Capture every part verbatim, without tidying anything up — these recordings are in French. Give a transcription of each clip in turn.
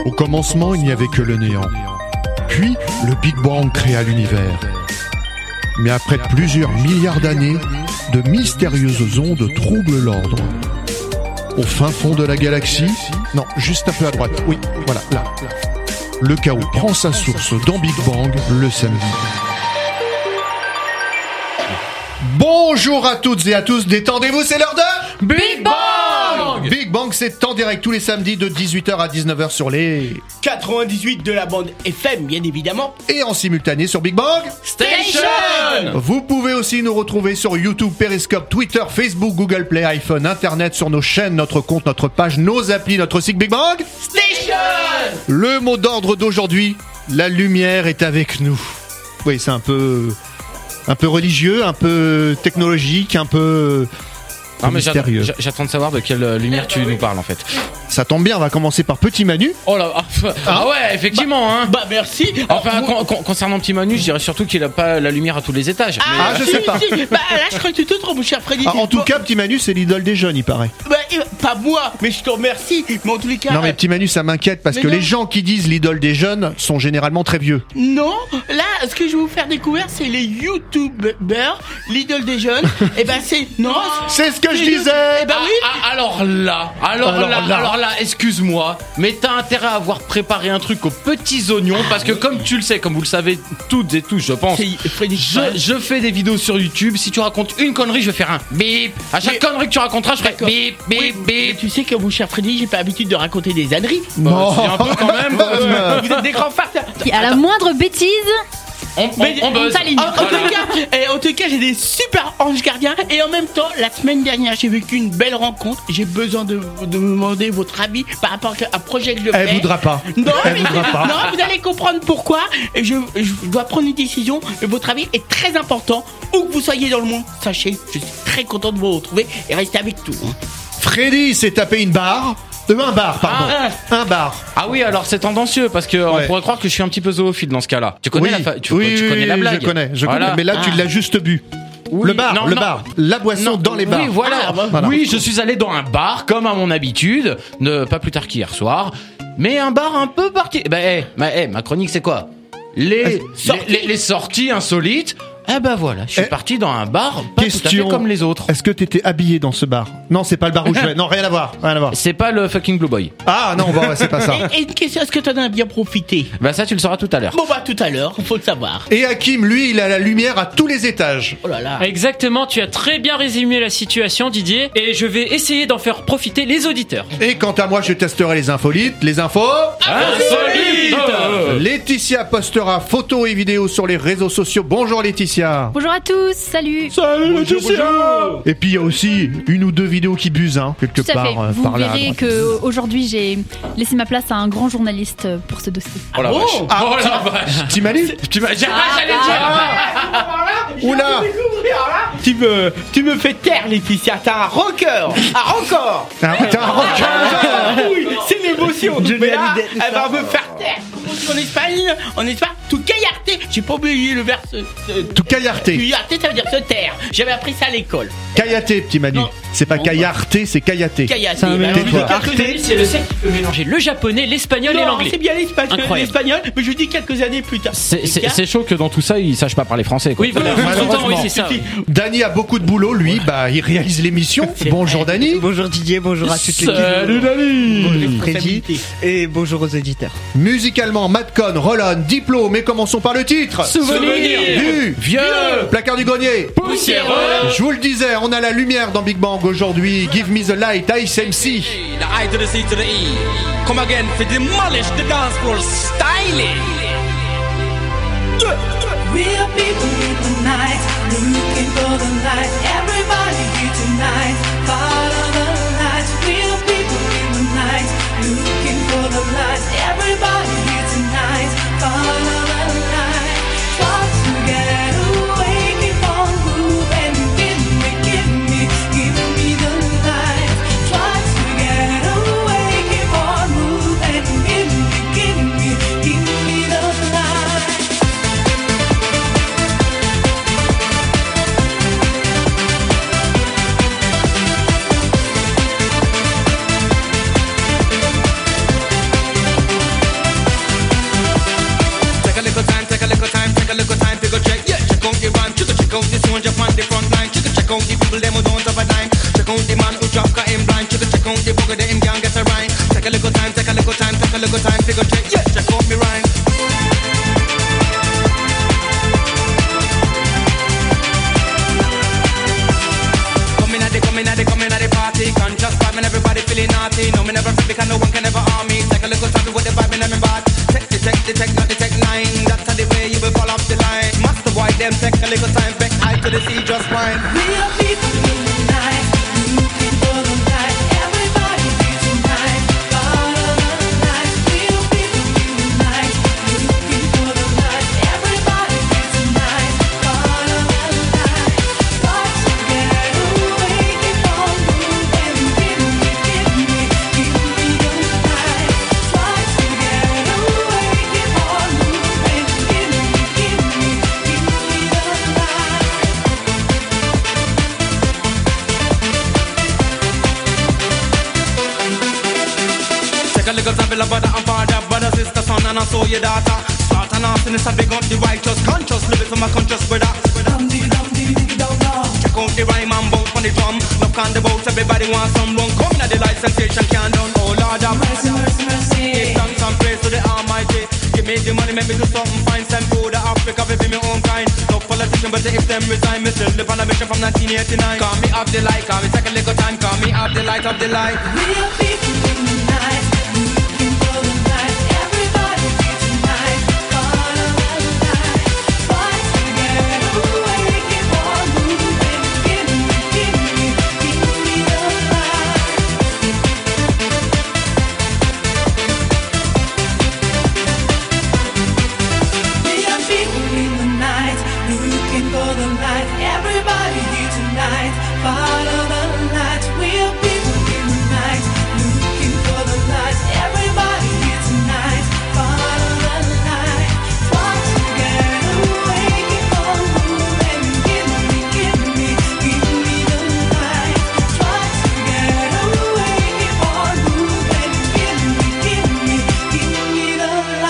Au commencement, il n'y avait que le néant. Puis, le Big Bang créa l'univers. Mais après plusieurs milliards d'années, de mystérieuses ondes troublent l'ordre. Au fin fond de la galaxie, non, juste un peu à droite, oui, voilà, là. Le chaos prend sa source dans Big Bang le samedi. Bonjour à toutes et à tous, détendez-vous, c'est l'heure de Big Bang. Big Bang, c'est en direct tous les samedis de dix-huit heures à dix-neuf heures sur les quatre-vingt-dix-huit de la bande F M, bien évidemment. Et en simultané sur Big Bang Station. Vous pouvez aussi nous retrouver sur YouTube, Periscope, Twitter, Facebook, Google Play, iPhone, Internet, sur nos chaînes, notre compte, notre page, nos applis, notre site Big Bang Station. Le mot d'ordre d'aujourd'hui, la lumière est avec nous. Oui, c'est un peu... un peu religieux, un peu technologique, un peu... Non, mais mystérieux. j'attends, j'attends de savoir de quelle lumière tu nous parles en fait. Ça tombe bien, on va commencer par Petit Manu. Oh là, ah, ah ouais, effectivement, bah, hein. Bah merci. Enfin, Alors, con, con, concernant Petit Manu, je dirais surtout qu'il a pas la lumière à tous les étages. Ah, Ah, je si, sais pas. si. Bah là, je crois que tu te trompes, mon cher Freddy. Ah, en tout Bon, cas, Petit Manu, c'est l'idole des jeunes, il paraît. bah, euh, pas moi, mais je te remercie. Mais en tous les cas. Non, mais euh, Petit Manu, ça m'inquiète parce mais que non. les gens qui disent l'idole des jeunes sont généralement très vieux. Non, là, ce que je vais vous faire découvrir, c'est les YouTubers, l'idole des jeunes. Et ben c'est non. C'est ce que je c'est- disais. Eh ben Ah, oui. ah, alors là, alors, Alors là, là. alors là, excuse-moi, mais t'as intérêt à avoir préparé un truc aux petits oignons parce que comme tu le sais, comme vous le savez toutes et tous, je pense, C'est Freddy. je, je fais des vidéos sur YouTube. Si tu racontes une connerie, je vais faire un bip. À chaque Mais- connerie que tu raconteras, je ferai D'accord. bip, bip, Oui, mais bip. tu sais que mon cher Freddy, j'ai pas l'habitude de raconter des âneries. Bah, c'est un peu quand même. Euh, Vous êtes des grands farceurs. Qui, à la moindre bêtise, On, on, Mais- on buzz. s'aligne. En, en Voilà. tout cas, et en tout cas, j'ai des super anges gardiens. Et en même temps, la semaine dernière, j'ai vécu une belle rencontre. J'ai besoin de, de me demander votre avis par rapport à un projet que je Elle fais. voudra pas. Non, Elle mais- voudra pas. non, vous allez comprendre pourquoi. Et Je, je dois prendre une décision. Et votre avis est très important. Où que vous soyez dans le monde, sachez, je suis très content de vous retrouver et restez avec tout. hein. Freddy s'est tapé une barre. Euh, un bar, pardon. Ah, Un bar. Ah oui, alors c'est tendancieux parce que on Ouais. pourrait croire que je suis un petit peu zoophile dans ce cas-là. Tu connais oui, la fa- tu, oui, tu connais oui, la blague. Je connais, je Voilà. connais. Mais là, tu Ah. l'as juste bu. Oui, le bar, non, le non. bar. La boisson Non, dans les bars. Oui, voilà. Ah, bah, voilà. Oui, je suis allé dans un bar comme à mon habitude, ne pas plus tard qu'hier soir, mais un bar un peu parti. Bah, eh, bah, eh, ma chronique c'est quoi les, les, sorties. les, les sorties insolites. Eh ben voilà, je suis Eh, parti dans un bar pas tout à Question. fait comme les autres. Est-ce que t'étais habillé dans ce bar? Non, c'est pas le bar où je vais. Non, rien à voir. Rien à voir. C'est pas le fucking Blue Boy. Ah non, bon, ouais, c'est pas ça. Et, et une question, est-ce que tu en as bien profité? Bah ça tu le sauras tout à l'heure. Bon bah tout à l'heure, faut le savoir. Et Hakim, lui, il a la lumière à tous les étages. Oh là là. Exactement, tu as très bien résumé la situation, Didier, et je vais essayer d'en faire profiter les auditeurs. Et quant à moi, je testerai les infolites, les infos. Insolite. Laetitia postera photos et vidéos sur les réseaux sociaux. Bonjour Laetitia. bonjour à tous, salut. Salut Laetitia. Et puis il y a aussi une ou deux vidéos qui busent, hein, quelque Tout à part fait. euh, Vous par là. à verrez droite. que aujourd'hui j'ai laissé ma place à un grand journaliste pour ce dossier. Oh la bon vache. Ah, oh la vache. Petit Manu. Tu m'as dit ah, j'allais dire. Oula. Tu me, tu me fais taire, Laetitia. T'as un rocker. Un record. T'as un- t'as un rocker. Ah oui, c'est l'émotion. Mais là, elle va me faire taire. En Espagne, en Espagne, tout caillarté. J'ai pas oublié le verbe. se- se- Tout caillarté. Caillarté, ça veut dire se taire. J'avais appris ça à l'école. Caillaté, petit Manu. Non. C'est pas Non, caillarté, c'est caillaté. Caillarté. C'est un Bah, mélange je dis de quelques Arte, années- c'est le seul qui peut mélanger le japonais, l'espagnol et Non, l'anglais. c'est bien l'espagnol, Incroyable. l'espagnol, mais je dis quelques années plus tard. C'est, Les c'est, gars, c'est chaud que dans tout ça ils sachent pas parler français quoi. Oui, voilà, Malheureusement. oui, c'est ça. oui. Dany a beaucoup de boulot, lui, bah il réalise l'émission. C'est Bonjour vrai. Dany. Bonjour Didier, bonjour à toutes les Salut Dani. Bonjour Freddy responsabilité. et bonjour aux auditeurs. Musicalement, Madcon, Rollon, Diplôme, mais commençons par le titre. Souvenir. Du Vieux. placard du grenier. Poussiéreux. Je vous le disais, on a la lumière dans Big Bang aujourd'hui. Give me the light, Ice M C. The I to the C to the E. Come again for demolish the dance floor styling. Real people in the night, looking for the light. Everybody here tonight, follow the light. Real people in the night, looking for the light. Everybody here tonight, follow the light. Try to get away, keep on moving. Give me, give me, give me the light. Try to get away, keep on moving. Give me, give me, give me the light. people them who don't have a dime. Check out the man who drop got him blind. Check check out the bugger that him can't get a rhyme. Take a little time, take a little time, take a little time, figure check, yeah, check out me rhyme. Coming at the, coming at the, coming at the party. Conscious vibe and everybody feeling naughty. No, me never feel because no one can ever harm me. Take a little time with the vibe and I'm bad. Check the check, the check, not the check nine. That's how the way you will fall off the line. Master boy, them take a little time, back eye to the sea, just fine. We are people in the night, looking for the light. Everybody here tonight, follow the light. We are people in the night, looking for the light. Everybody here tonight, follow the light. Try to get away, keep on moving. Give me, give me, give me the light. Try to get away, keep on moving. Give me, give me, give me the light. Take a little time, love brother and father, brother, sister, son, and I saw your daughter. Start and ask, and it's a big up the righteous, conscious, live it for my conscious brother. Dum dee dum dee dee dum dum. Check out the rhyme and bounce on the drum. Look on the boat, everybody wants some run. Coming at the light, sensation can't done. Oh Lord, have Mercy, mercy, mercy. give thanks and praise to the Almighty. Give me the money, make me do something fine. Send food to Africa, we be my own kind. No politician, but if them resign, me still live on a mission from nineteen eighty-nine. Call me up the light, call me take a little time. Call me up the light, up the light. We are people in the night, looking for the light. Everybody here tonight, follow the light. Try to get away, keep on moving. Give me, give me, give me the light. We are people in the night, looking for the light. Everybody here tonight, follow the light. We are people in the night, looking for the light. Everybody here tonight, follow the light. Try to get away, keep on moving. Give me, give me, give me the light. Try to get away, keep on moving. Give me, give me, give me the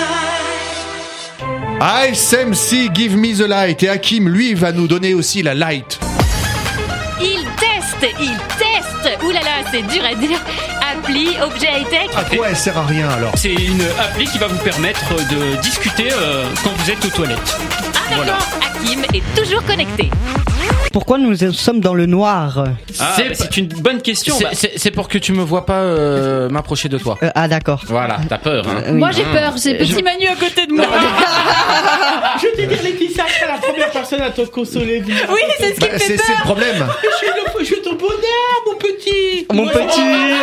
light. Ice M C, Give Me the Light. Et Hakim, lui, va nous donner aussi la light. Il teste, il teste. Ouh là là, c'est dur à dire. Appli, objet high-tech. À quoi elle sert à rien alors? C'est une appli qui va vous permettre de discuter euh, quand vous êtes aux toilettes. Ah d'accord, Hakim est toujours connecté. Pourquoi nous sommes dans le noir? Ah, C'est bah, pas- c'est une bonne question. C'est- Bah, C'est c'est pour que tu me vois pas euh, m'approcher de toi. Euh, Ah d'accord. Voilà, t'as peur, hein. Euh, oui. Moi j'ai peur, j'ai petit Manu à côté de moi. Je vais te dire, Laetitia, je serai la première personne à te consoler. Oui, c'est ce qui Bah, me fait c'est c'est le peur. problème. Je suis, le, je suis ton bonheur, mon petit. Mon Moi, petit.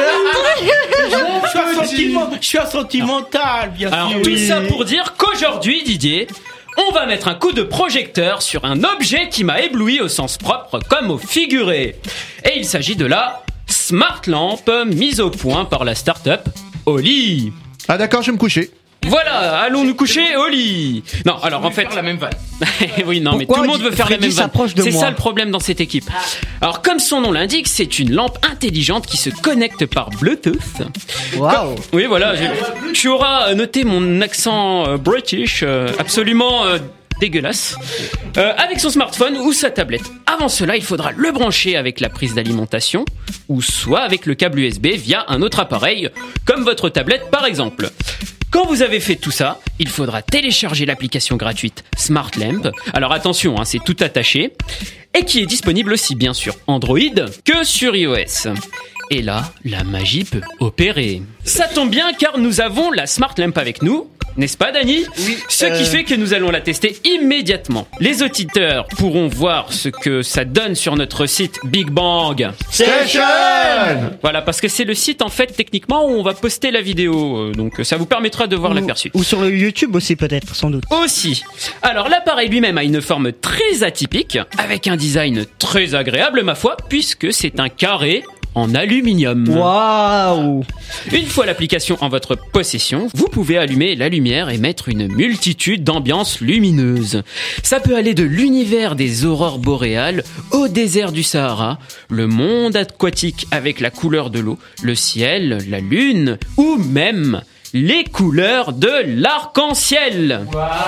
Je suis un sentiment- je suis un sentimental, bien alors sûr. tout ça pour dire qu'aujourd'hui, Didier, on va mettre un coup de projecteur sur un objet qui m'a ébloui au sens propre comme au figuré. Et il s'agit de la Smart Lamp mise au point par la start-up Oli. Ah d'accord, je vais me coucher. Voilà, allons nous coucher au lit. Non, alors en fait, la même vanne. oui, non, mais Pourquoi tout le monde veut faire la Freddy même vanne. s'approche de C'est moi ça le problème dans cette équipe. Alors, comme son nom l'indique, c'est une lampe intelligente qui se connecte par Bluetooth. Waouh. Oui, voilà. j'ai- Tu auras noté mon accent euh, british, euh, absolument euh, dégueulasse, euh, avec son smartphone ou sa tablette. Avant cela, il faudra le brancher avec la prise d'alimentation ou soit avec le câble U S B via un autre appareil, comme votre tablette par exemple. Quand vous avez fait tout ça, il faudra télécharger l'application gratuite Smart Lamp. Alors attention, hein, c'est tout attaché. Et qui est disponible aussi bien sur Android que sur iOS. Et là, la magie peut opérer. Ça tombe bien car nous avons la Smart Lamp avec nous, n'est-ce pas Dany? Oui. Ce qui euh, fait que nous allons la tester immédiatement. Les auditeurs pourront voir ce que ça donne sur notre site Big Bang. Station. Voilà, parce que c'est le site en fait techniquement où on va poster la vidéo. Euh, Donc ça vous permettra de voir Ou- l'aperçu. Ou sur le YouTube aussi peut-être, sans doute. Aussi. Alors l'appareil lui-même a une forme très atypique, avec un design très agréable ma foi, puisque c'est un carré en aluminium. Waouh. Une fois l'application en votre possession, vous pouvez allumer la lumière et mettre une multitude d'ambiances lumineuses. Ça peut aller de l'univers des aurores boréales au désert du Sahara, le monde aquatique avec la couleur de l'eau, le ciel, la lune ou même les couleurs de l'arc-en-ciel.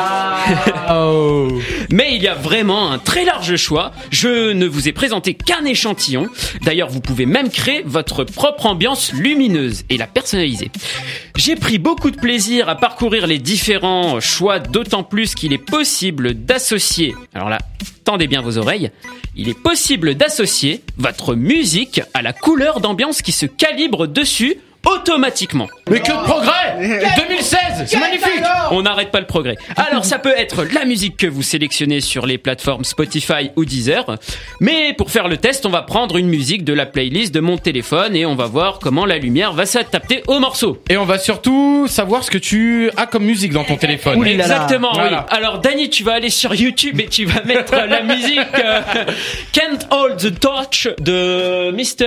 Wow. Mais il y a vraiment un très large choix. Je ne vous ai présenté qu'un échantillon. D'ailleurs, vous pouvez même créer votre propre ambiance lumineuse et la personnaliser. J'ai pris beaucoup de plaisir à parcourir les différents choix, d'autant plus qu'il est possible d'associer, alors là, tendez bien vos oreilles, il est possible d'associer votre musique à la couleur d'ambiance qui se calibre dessus automatiquement. Mais que de progrès deux mille seize, c'est magnifique. On n'arrête pas le progrès. Alors ça peut être la musique que vous sélectionnez sur les plateformes Spotify ou Deezer. Mais pour faire le test, on va prendre une musique de la playlist de mon téléphone et on va voir comment la lumière va s'adapter au morceau. Et on va surtout savoir ce que tu as comme musique dans ton téléphone. Oui, exactement, voilà. oui. Alors Dany, tu vas aller sur YouTube et tu vas mettre la musique euh, Can't Hold the Torch de mister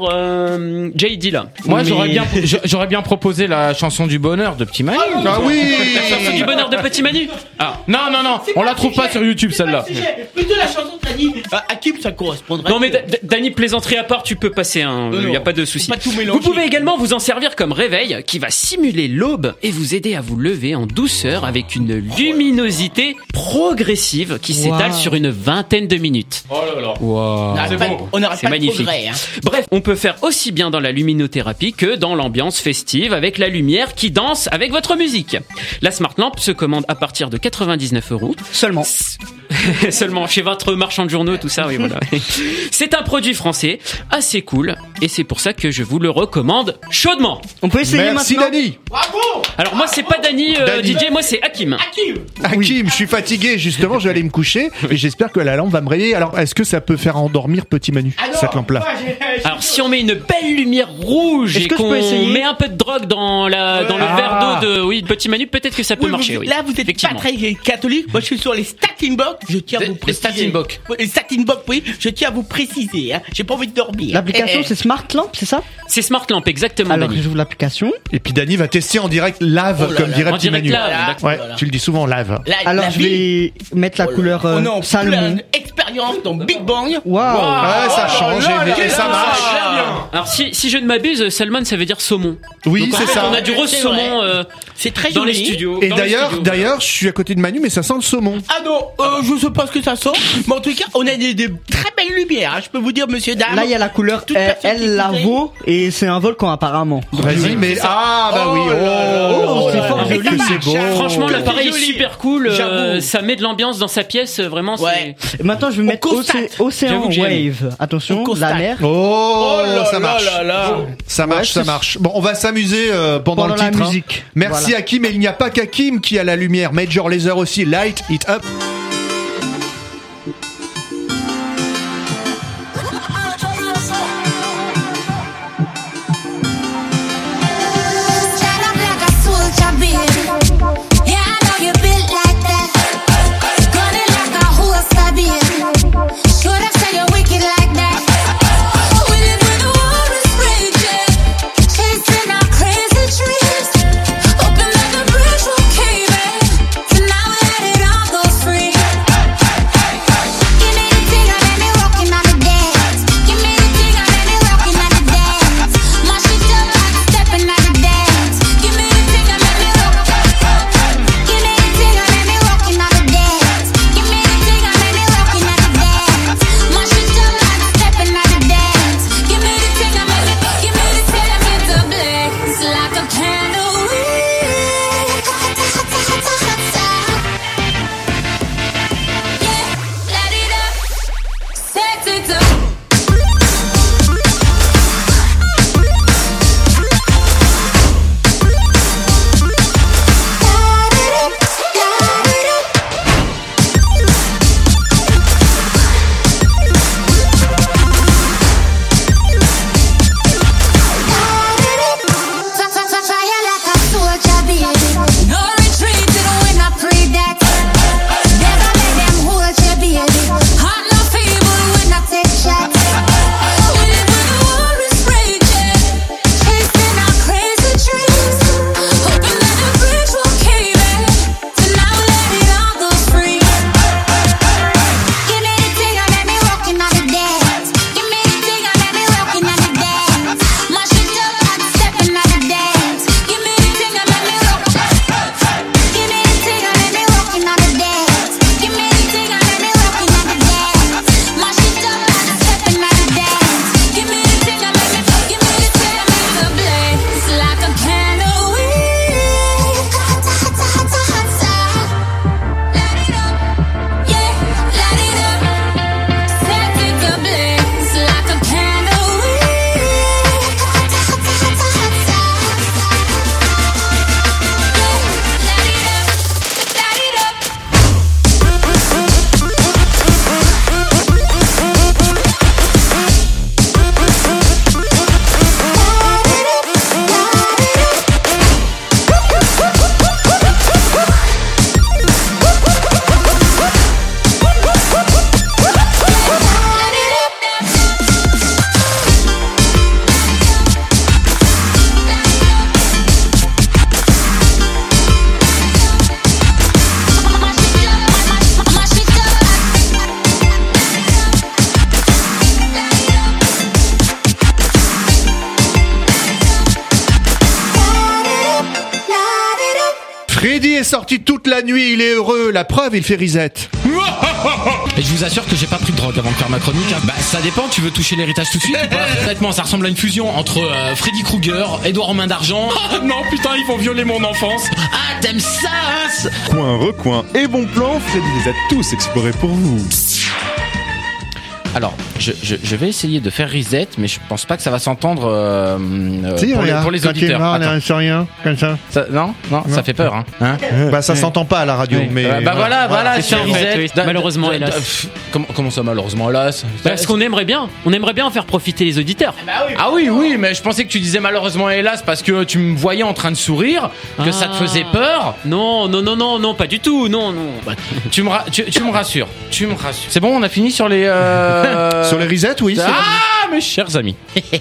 Euh, J D là. Moi, Mais... j'aurais bien, j'aurais bien proposé la chanson du bonheur de Petit Manu. Ah oui. La chanson du bonheur de Petit Manu. Ah. Non, non, non, on la trouve pas sur YouTube celle-là. Plutôt la chanson que t'as dit. À qui ça correspondrait? Non mais Da- Da- Dany, plaisanterie à part, tu peux passer, hein. Il non, y a pas de souci. faut pas tout Vous mélanger. pouvez également vous en servir comme réveil qui va simuler l'aube et vous aider à vous lever en douceur avec une luminosité progressive qui s'étale Wow. sur une vingtaine de minutes. Oh là là. Wow. On n'arrête c'est pas, beau. on n'arrête C'est pas de magnifique. progrès, hein. Bref, on peut faire aussi bien dans la luminothérapie que dans l'ambiance festive avec la lumière qui danse avec votre musique. La Smart Lamp se commande à partir de quatre-vingt-dix-neuf euros. Seulement. Seulement chez votre marchand de journaux, tout ça, oui, voilà. C'est un produit français assez cool et c'est pour ça que je vous le recommande chaudement. On peut essayer Merci maintenant. Dany. Bravo! Alors moi c'est pas Dany, euh, Dany. D J, moi c'est Hakim. Hakim! Hakim, je suis fatigué, justement, je vais aller me coucher et j'espère que la lampe va me réveiller. Alors, est-ce que ça peut faire endormir Petit Manu, cette lampe-là? Alors si on met une belle lumière rouge Est-ce et que je peux qu'on essayer met un peu de drogue dans la dans le Ah. verre d'eau de oui de Petit Manu, peut-être que ça peut Oui, marcher. vous- Oui. Là, vous êtes pas Effectivement. très catholique. Moi, je suis sur les Statin Box. Je tiens à Les- vous les préciser. Statin Box. Oui, Les Statin Box, oui. Je tiens à vous préciser. Hein. J'ai pas envie de dormir. L'application, Eh, eh. c'est Smart Lamp, c'est ça? C'est Smart Lamp exactement. Alors, Dany. j'ouvre l'application. Et puis Dany va tester en direct lave, Oh là comme là. dirait En Petit direct Manu. là, Voilà. d'accord. Ouais, Voilà. tu le dis souvent, lave. La- Alors, la je vie- vais mettre la Oh là couleur là. euh, Oh non, Salmon. plein expérience dans Big Bang. Waouh. Ouais, ça change et, et ça marche. Alors si si je ne m'abuse, Salmon ça veut dire saumon. Oui, Donc, en c'est fait, ça. on a du rose C'est saumon euh, C'est très dans les joli. studios. Et dans les d'ailleurs, studios, d'ailleurs, je suis à côté de Manu, mais ça sent le saumon. Ah non, euh, je sais pas ce que ça sent, mais en tout cas, on a des, des très belles lumières. hein. Je peux vous dire, monsieur, dame. Là, il y a la couleur Toute euh, personne qui El écouterait. Lavo et c'est un volcan apparemment. Vas-y, mais ah bah oui. Oh là là Oh, là c'est là. fort Mais joli, ça que marche, c'est beau. hein. Franchement, Oh, l'appareil est joli. super cool. euh, J'avoue. ça met de l'ambiance dans sa pièce. euh, Vraiment, c'est. Ouais. Et maintenant, je vais mettre constate. océ- Océan J'avoue que j'aime. Wave. Attention, On constate. la mer. Oh, là ça là marche. là là. Ça marche, Ouais, ça c'est- marche. Bon, on va s'amuser euh, pendant, Pendant le la titre. hein. musique. Merci Voilà. Hakim, et il n'y a pas qu'Hakim qui a la lumière. Major Lazer aussi, light it up. Shut up like a soldier, baby. Yeah, I know you built like that. Gunning like a holster, baby. Should have said you're wicked like that. We live when the war is raging, chasing our crazy dreams. Hoping that the bridge will cave in. So now we let it all go free. Freddy est sorti toute la nuit, il est heureux. La preuve, il fait reset. Et je vous assure que j'ai pas pris de drogue avant de faire ma chronique. Hein. Bah ça dépend, tu veux toucher l'héritage tout de suite ou pas? Honnêtement, ça ressemble à une fusion entre euh, Freddy Krueger, Edouard aux mains d'argent. Oh, non putain, ils vont violer mon enfance. Ah, t'aimes ça hein? Coin, recoin et bon plan, Freddy les a tous explorés pour vous. Alors, je, je, je vais essayer de faire reset, mais je pense pas que ça va s'entendre euh, euh, Si, pour, les, regarde, pour les quand il est auditeurs. mort, Attends. on est sur rien, comme ça. Ça- non, non, ça fait peur. Hein. Hein Bah ça s'entend pas à la radio, Oui. mais Euh, bah voilà, voilà, c'est c'est un ça, en fait, reset. oui. Da- Malheureusement, da- hélas. da- pff, Comment, comment ça, malheureusement, hélas? Parce qu'on aimerait bien, on aimerait bien en faire profiter les auditeurs. Ah oui, oui, mais je pensais que tu disais malheureusement hélas parce que tu me voyais en train de sourire, que ça te Ah. faisait peur. Non, non, non, non, non, pas du tout, non, non. Bah, Tu me, ra- tu, tu me rassures, tu me rassures. C'est bon, on a fini sur les... euh, sur les resets, oui. c'est bon. Ah, mes chers amis.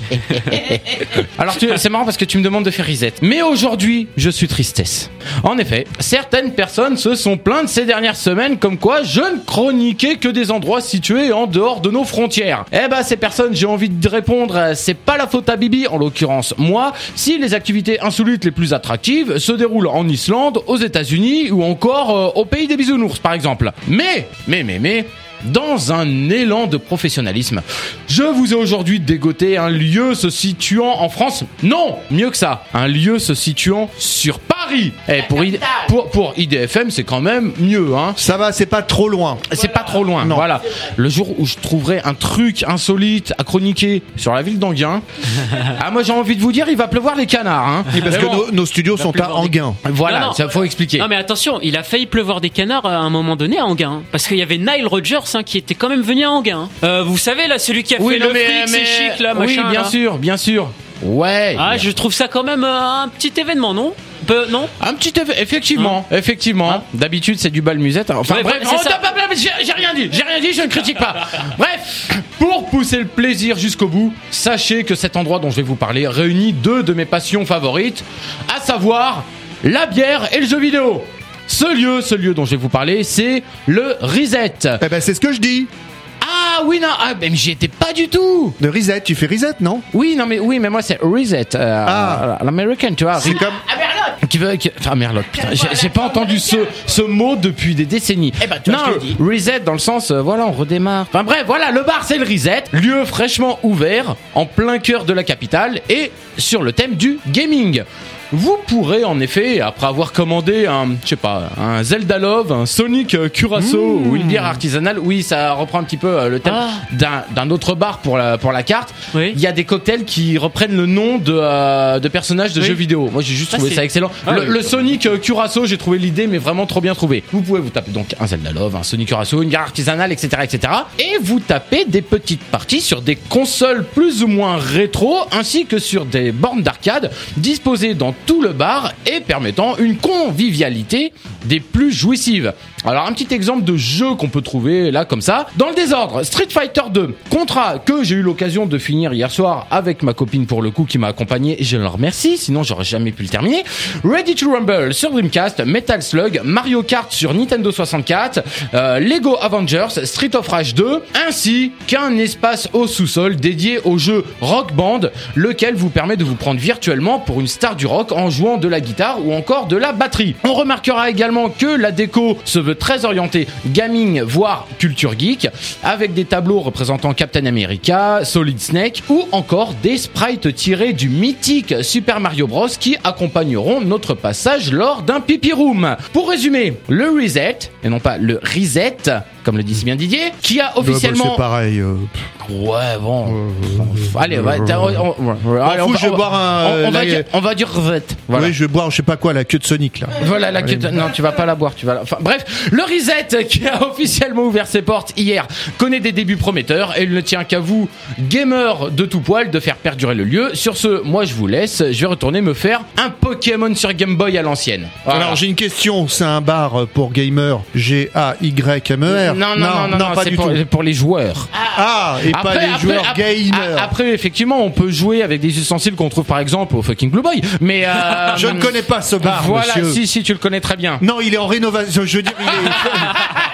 Alors, tu- c'est marrant parce que tu me demandes de faire reset. Mais aujourd'hui, je suis tristesse. En effet, certaines personnes se sont plaintes ces dernières semaines comme quoi je ne chroniquais que des endroits situés en dehors de nos frontières. Eh ben, ces personnes, j'ai envie de répondre, euh, c'est pas la faute à Bibi, en l'occurrence moi, si les activités insolites les plus attractives se déroulent en Islande, aux États-Unis ou encore euh, au pays des bisounours, par exemple. Mais, mais, mais, mais... Dans un élan de professionnalisme, je vous ai aujourd'hui dégoté un lieu se situant en France. Non, mieux que ça, un lieu se situant sur Paris. Et pour, I- pour, pour I D F M, c'est quand même mieux, hein. Ça va, c'est pas trop loin. C'est pas trop loin. Non. Voilà. Le jour où je trouverai un truc insolite à chroniquer sur la ville d'Anguin, ah moi j'ai envie de vous dire, il va pleuvoir les canards, hein. Oui, parce que Vraiment. nos, nos studios sont à pleuvoir des- Anguin. Voilà, Non, non. ça faut expliquer. Non mais attention, il a failli pleuvoir des canards à un moment donné à Anguin, hein, parce qu'il y avait Nile Rodgers hein, qui était quand même venu à Anguin. hein. Euh, vous savez là, celui qui a fait non, le fric, c'est chic là, oui, machin. bien là. sûr, bien sûr. Ouais. Ah, je trouve ça quand même euh, un petit événement, non Peu, non Un petit eff- effectivement, effectivement. Hein D'habitude, c'est du bal musette. Enfin Ouais, bref, c'est oh, ça. t'as pas- pas- j'ai j'ai rien dit, j'ai rien dit, je ne critique pas. Bref, pour pousser le plaisir jusqu'au bout, sachez que cet endroit dont je vais vous parler réunit deux de mes passions favorites, à savoir la bière et le jeu vidéo. Ce lieu, ce lieu dont je vais vous parler, c'est le Reset. Eh ben c'est ce que je dis. Ah oui non, ah, mais j'y étais pas du tout. De reset, tu fais reset, non? Oui non mais oui mais moi c'est Reset, euh, Ah. l'américain tu vois. C'est comme. Qui veut, qui- enfin Merlotte, putain, j'ai, j'ai pas entendu ce, ce mot depuis des décennies. Eh ben, tu vois, non, je te le dis. reset dans le sens, euh, voilà, on redémarre. Enfin bref, voilà, le bar c'est le Reset, lieu fraîchement ouvert, en plein cœur de la capitale et sur le thème du gaming. Vous pourrez en effet, après avoir commandé un, je sais pas, un Zelda Love, un Sonic euh, Curaçao ou une bière artisanale, oui, ça reprend un petit peu euh, le thème Ah. d'un, d'un autre bar pour la, pour la carte. Oui. Il y a des cocktails qui reprennent le nom de, euh, de personnages de Oui. jeux vidéo. Moi j'ai juste Ah, trouvé c'est- ça excellent. Ah, le, oui. le Sonic euh, Curaçao, j'ai trouvé l'idée, mais vraiment trop bien trouvé. Vous pouvez vous taper donc un Zelda Love, un Sonic Curaçao, une bière artisanale, et cetera, et cetera. Et vous tapez des petites parties sur des consoles plus ou moins rétro, ainsi que sur des bornes d'arcade disposées dans tout le bar et permettant une convivialité des plus jouissives. Alors un petit exemple de jeu qu'on peut trouver là comme ça. Dans le désordre, Street Fighter deux, contrat que j'ai eu l'occasion de finir hier soir avec ma copine pour le coup qui m'a accompagné et je le remercie, sinon j'aurais jamais pu le terminer. Ready to Rumble sur Dreamcast, Metal Slug, Mario Kart sur Nintendo soixante-quatre, euh, Lego Avengers, Street of Rage deux, ainsi qu'un espace au sous-sol dédié au jeu Rock Band, lequel vous permet de vous prendre virtuellement pour une star du rock en jouant de la guitare ou encore de la batterie. On remarquera également que la déco se veut très orientée gaming voire culture geek, avec des tableaux représentant Captain America, Solid Snake ou encore des sprites tirés du mythique Super Mario Bros qui accompagneront notre passage lors d'un pipi room. Pour résumer, le Reset, et non pas le Reset, comme le dit si bien Didier, qui a officiellement... Bah, bah, c'est pareil. euh, Ouais, bon. Allez, ouais, t'as- on, on- on- allez, fous, on va- je vais on va- boire un, on- on euh, va là, dire, on va dire Reset. Voilà. Oui, je vais boire, je sais pas quoi, la queue de Sonic là. Voilà la queue de- Non, tu vas pas la boire, tu vas la... Enfin, bref, le Reset qui a officiellement ouvert ses portes hier connaît des débuts prometteurs et il ne tient qu'à vous, gamers de tout poil, de faire perdurer le lieu. Sur ce, moi je vous laisse, je vais retourner me faire un Pokémon sur Game Boy à l'ancienne. Voilà. Alors j'ai une question, c'est un bar pour gamers G A Y M E R? non, non, non, non, non, pas c'est du pour, tout. pour les joueurs. Ah, et pas les joueurs ap- gamers. a- Après, effectivement, on peut jouer avec des ustensiles qu'on trouve par exemple au fucking Blue Boy. Mais euh, Je ne connais pas ce bar, voilà, monsieur. si, si, tu le connais très bien. Non, il est en rénovation. Je veux dire, il est.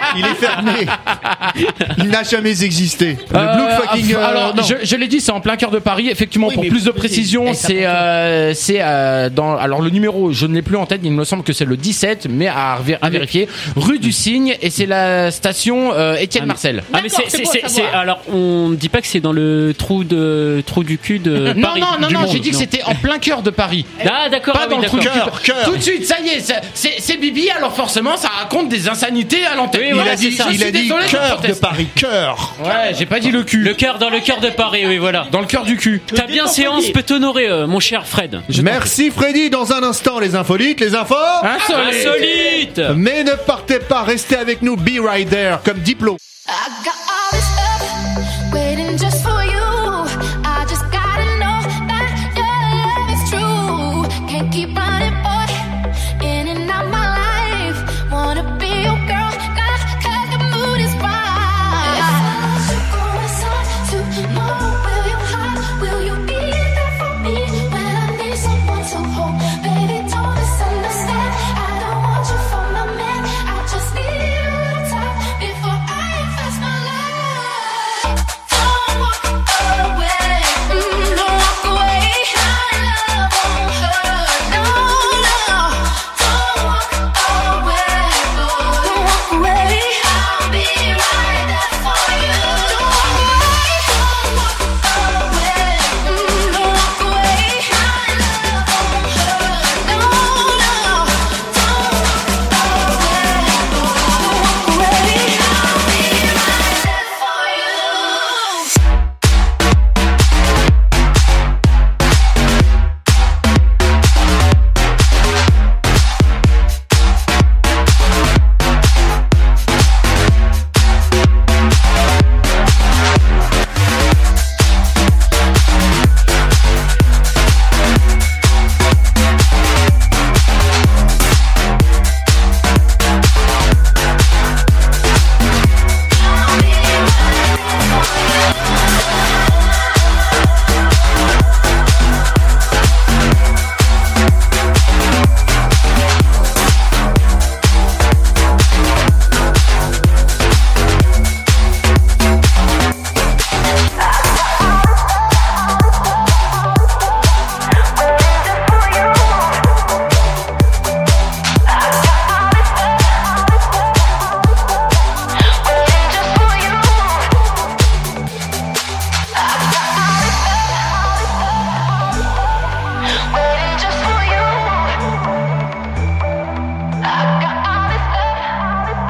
Il est fermé. Il n'a jamais existé. Le Euh, Blue fucking. euh, alors, non. je, je l'ai dit, c'est en plein cœur de Paris. Effectivement, Oui, pour mais plus de vas-y. précision, Eh, ça c'est prend euh, c'est euh, dans. Alors le numéro, je ne l'ai plus en tête. Il me semble que c'est le dix-sept, mais à, revé- à vérifier. Rue du Cygne, et c'est la station euh, Étienne Ah, mais- Marcel. Ah mais D'accord, c'est c'est c'est bon à c'est c'est- savoir. alors on dit pas que c'est dans le trou de trou du cul de Non, Paris. non, non, du non. monde, J'ai dit que c'était en plein cœur de Paris. Ah d'accord, Pas ah dans oui, le trou du d'accord. cul. Cœur, cœur. Tout de suite, ça y est, ça- c'est c'est Bibi. Alors forcément, ça raconte des insanités à l'antenne. Oui, Il voilà, a dit, c'est ça. il Je a suis dit désolé, je cœur de proteste. Paris, cœur. Ouais, j'ai pas dit le cul. Le cœur dans le cœur de Paris, oui voilà. Dans le cœur du cul. Ta bien séance peut t'honorer, euh, mon cher Fred. Merci Freddy. Dans un instant, les infolites, les infos. Insolite. Insolite. Mais ne partez pas, restez avec nous. Be right there, comme Diplo. I got all this stuff waiting just for you. I just gotta know that your love is true. Can't keep running, boy, in and out my life. Wanna be your girl, cause, cause the mood is right. If I go inside tomorrow, will you hide? Will you be there for me when I need someone to hold? Baby, don't misunderstand. I don't want you for my man. I just need a little time before I invest my life. Don't walk away, mm, don't walk away. My love won't hurt, no, no. Don't walk away, don't walk away. I'll be right there for you. Don't walk away, mm, don't walk away. My love won't hurt, no, no. Don't walk away, don't walk away. I'll be right there for you. Waiting just for you. I got all this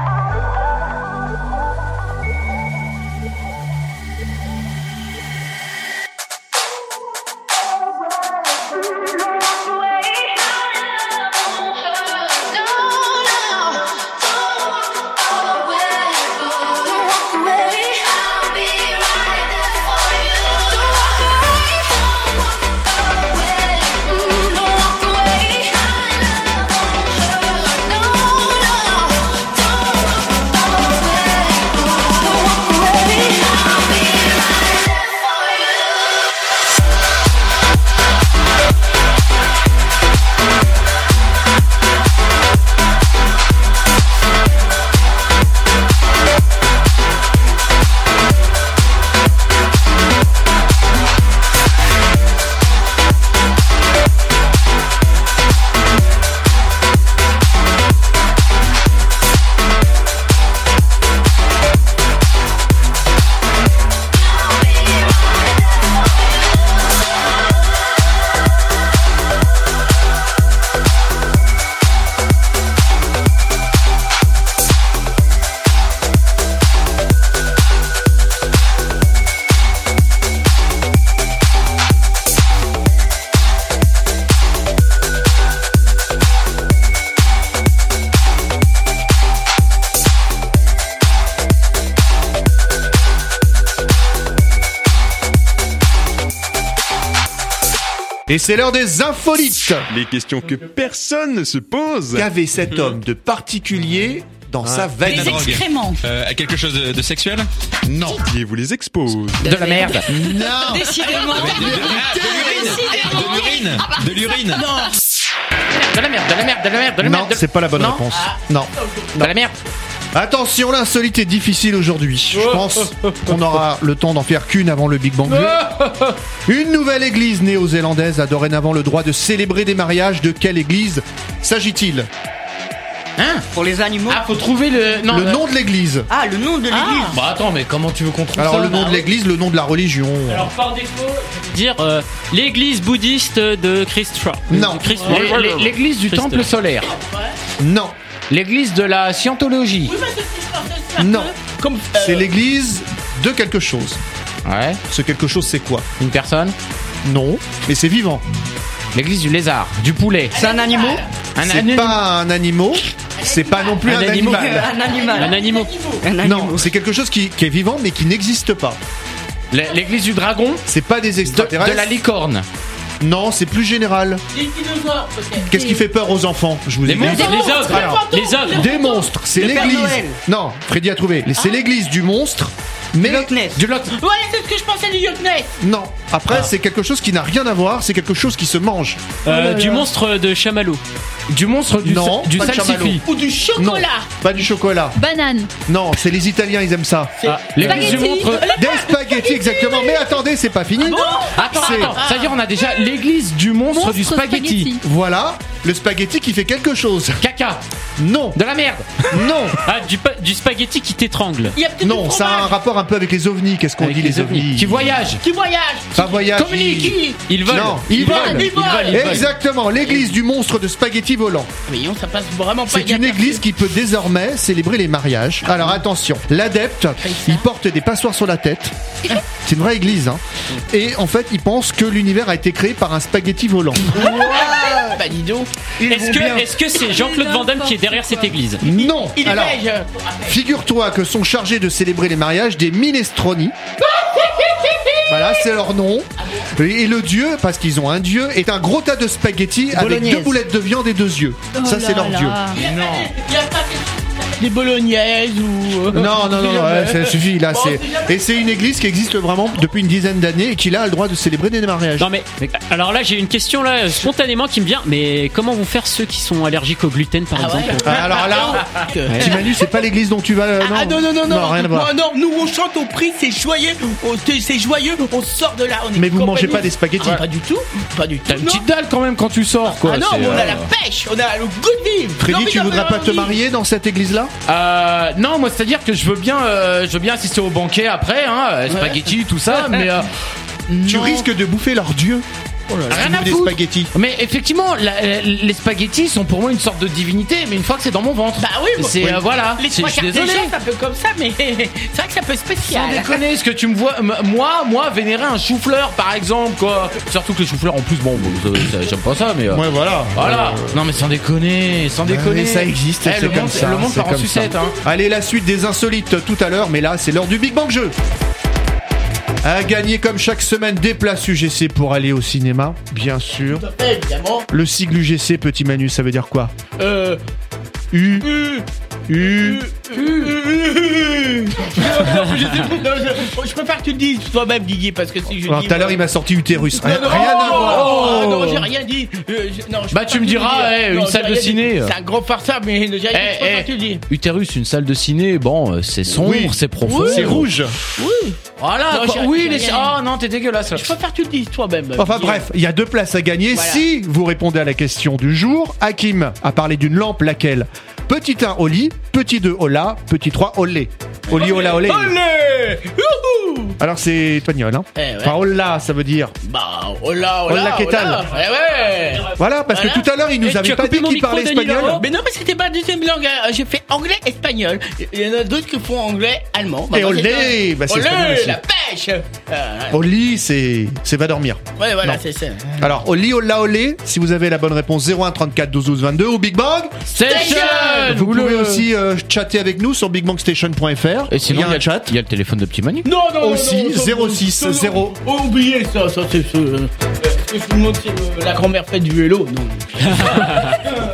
Et c'est l'heure des infolites. Les questions que personne ne se pose. Qu'avait cet homme de particulier dans sa Des valise? excréments. Euh, quelque chose de, de sexuel? Non. Qui vous les expose. De la merde. Non. Décidément. De l'urine? De l'urine? De la merde, de la merde, de la merde, de la Non, merde. de- c'est pas la bonne Non. réponse. Non. De la merde. Attention, l'insolite est difficile aujourd'hui. Je pense qu'on aura le temps d'en faire qu'une avant le Big Bang Jeu. Une nouvelle église néo-zélandaise a dorénavant le droit de célébrer des mariages. De quelle église s'agit-il? Hein? Pour les animaux. Ah, faut trouver le. Non, Le nom de l'église. Ah, le nom de l'église. Bah attends, mais comment tu veux qu'on trouve Alors ça le nom de l'église, le nom de la religion. Alors par défaut, je vais dire euh, l'église bouddhiste de Christ. Non. Christ- L'é- l'é- L'église du Christ- temple solaire. Non, L'église de la scientologie. non. Comme, euh, C'est l'église de quelque chose. Ouais. Ce quelque chose, c'est quoi? Une personne. Non, mais c'est vivant. L'église du lézard, du poulet. C'est un animal. Un C'est anim- pas un animal. C'est pas non plus Un un, animal. animal. Un animal. Un animal. Un animal. Non, c'est quelque chose qui, qui est vivant mais qui n'existe pas. L'é- L'église du dragon. C'est pas des De, extraterrestres. de la licorne. Non, c'est plus général. les dinosaures, peut-être. Qu'est-ce qui fait peur aux enfants? Je vous ai Les dit. monstres. Les ogres. Alors, Les ogres. Des monstres, c'est Le Père l'église. Noël. Non, Freddy a trouvé. C'est l'église du monstre, mais Loch Ness. Du lot. Ouais, c'est ce que je pensais du Loch Ness. non. Après, c'est quelque chose qui n'a rien à voir. C'est quelque chose qui se mange. Euh, du monstre de chamallow. Du monstre du, Non, du pas de salsifis. chamallow. Ou du Non, chocolat. pas du chocolat. Banane. Non, c'est les Italiens, ils aiment ça. Ah, l'église du Spaghetti. monstre. Des spaghettis, exactement. Mais attendez, c'est pas fini. Attends, C'est- attends. C'est-à-dire, on a déjà l'église du monstre, Monstre du spaghetti. spaghetti. Voilà, le spaghetti qui fait quelque chose. Caca. Non, De la merde. non, Ah, du, pa- du spaghetti qui t'étrangle. Il y a peut-être non, du ça a un fromage rapport un peu avec les ovnis. Qu'est-ce qu'on Avec dit les ovnis? Qui voyage. qui voyage. Pas voyage. Communique. ils- Il vole. Non, ils volent. Ils volent. Ils volent. Exactement, l'église du monstre de spaghetti volant. Mais non, ça passe vraiment pas. C'est une église qui peut désormais célébrer les mariages. Alors attention, l'adepte, il porte des passoires sur la tête. C'est une vraie église, hein. Et en fait, il pense que l'univers a été créé par un spaghetti volant. Bah dis donc. Est-ce que est-ce que c'est Jean-Claude Van Damme qui est derrière cette église? Non. Il est Alors, belge. figure-toi que sont chargés de célébrer les mariages des minestroni. Voilà, c'est leur nom. Et le dieu, parce qu'ils ont un dieu, est un gros tas de spaghettis avec Bolognaise. deux boulettes de viande et deux yeux. Ça, c'est leur dieu. Non. Il y a pas des bolognaises ou. Non, non, non, non, ouais, ça suffit là. Bon, c'est... c'est jamais- Et c'est une église qui existe vraiment depuis une dizaine d'années et qui là a le droit de célébrer des mariages. Non mais alors là j'ai une question là spontanément qui me vient. Mais comment vont faire ceux qui sont allergiques au gluten par Ah ouais. exemple? Ah, alors là, petit Manu, c'est pas l'église dont tu vas. euh, Ah non, non, non, non, rien à voir. non, non, nous on chante au prix, c'est joyeux, on- c'est joyeux, on sort de là. On est Mais vous complètement- mangez pas des spaghettis. Pas du tout, pas du tout. T'as une non. petite dalle quand même quand tu sors, quoi. Ah non, c'est, mais on a euh, la pêche, on a le goût de vivre. Freddy, L'envie tu de voudrais faire pas te envie. marier dans cette église-là? Euh, non, moi c'est-à-dire que je veux bien, euh, je veux bien assister au banquet après, hein, euh, spaghetti, tout ça, mais euh, Tu non. risques de bouffer leur dieu. Rien à des foutre. spaghettis. Mais effectivement, la- la- les spaghettis sont pour moi une sorte de divinité, mais une fois que c'est dans mon ventre, Bah oui, bon, c'est oui. euh, voilà. Les C'est- trois je suis quarts des désolé. gens, c'est un peu comme ça, mais c'est vrai que c'est un peu Sans spécial. déconner, est-ce que tu me vois, m- moi, moi, vénérer un chou-fleur par exemple, quoi. Surtout que les chou-fleurs en plus, bon, bon, ça- ça- j'aime pas ça, mais. euh, Ouais, voilà. Voilà. Euh, Non mais sans déconner, sans Ouais, déconner. mais ça existe, Eh, c'est le comme monde, ça. le monde c'est part en comme ça. sucette, hein. Allez, la suite des insolites tout à l'heure, mais là, c'est l'heure du Big Bang Jeu. À gagner comme chaque semaine des places U G C pour aller au cinéma, bien sûr. Évidemment. Le sigle U G C, petit Manu, ça veut dire quoi? Euh. U. euh, U. je, sais- non, je- je préfère que tu le dises toi-même, Didier, parce que si je Alors, dis. tout à l'heure, il m'a sorti utérus. Rien, Non, non, rien à oh, voir. oh, non, j'ai rien dit. Euh, je- non, je Bah, préfère tu me que diras, le eh, dises. une Non, salle j'ai de rien ciné. dit. C'est un gros farceur, mais j'ai rien dit. Je Eh, préfère eh. que tu le dises. Utérus, une salle de ciné, bon, euh, c'est sombre, Oui. c'est profond. C'est rouge. Voilà. Non, quoi. j'ai- Oui, j'ai les. rien Oh non, t'es dégueulasse. Je préfère que tu le dises toi-même. Enfin Didier. bref, il y a deux places à gagner. Voilà. Si vous répondez à la question du jour, Hakim a parlé d'une lampe, laquelle? Petit un, Oli. Petit deux, Ola. Petit trois, Olé. Oli, Ola, Olé. Allez Youhou. Alors c'est espagnol, hein? Eh ouais. Enfin, Ola, ça veut dire. Bah, oh là, oh Hola, là, ¿qué oh tal? là. Eh ouais. Voilà, parce Voilà. que tout à l'heure, il nous Eh, tu avait as pas coupé dit mon qu'il micro, parlait Danilo. espagnol. Mais non, mais c'était pas deuxième langue. hein. J'ai fait anglais, espagnol. Il y en a d'autres qui font anglais, allemand. Bah, Et moi, olé, c'est- bah, c'est olé, espagnol aussi. la pêche. Euh, Oli, c'est c'est va dormir. ouais, voilà, Non. c'est ça. Alors, Oli, Ola, Olé, si vous avez la bonne réponse, zéro un trente-quatre douze douze vingt-deux ou Big Bang. Station. Vous Ou le- pouvez aussi euh, chatter avec nous sur big bang station point f r. Et sinon, il y a un chat. Il y a le téléphone de Petit Manu. Non, non, non, Aussi, non, non, zéro non, six non, non, zéro. Oh, oubliez ça, ça c'est ce. euh, ce que je vous montre, c'est, euh, la grand-mère fait du vélo. Non.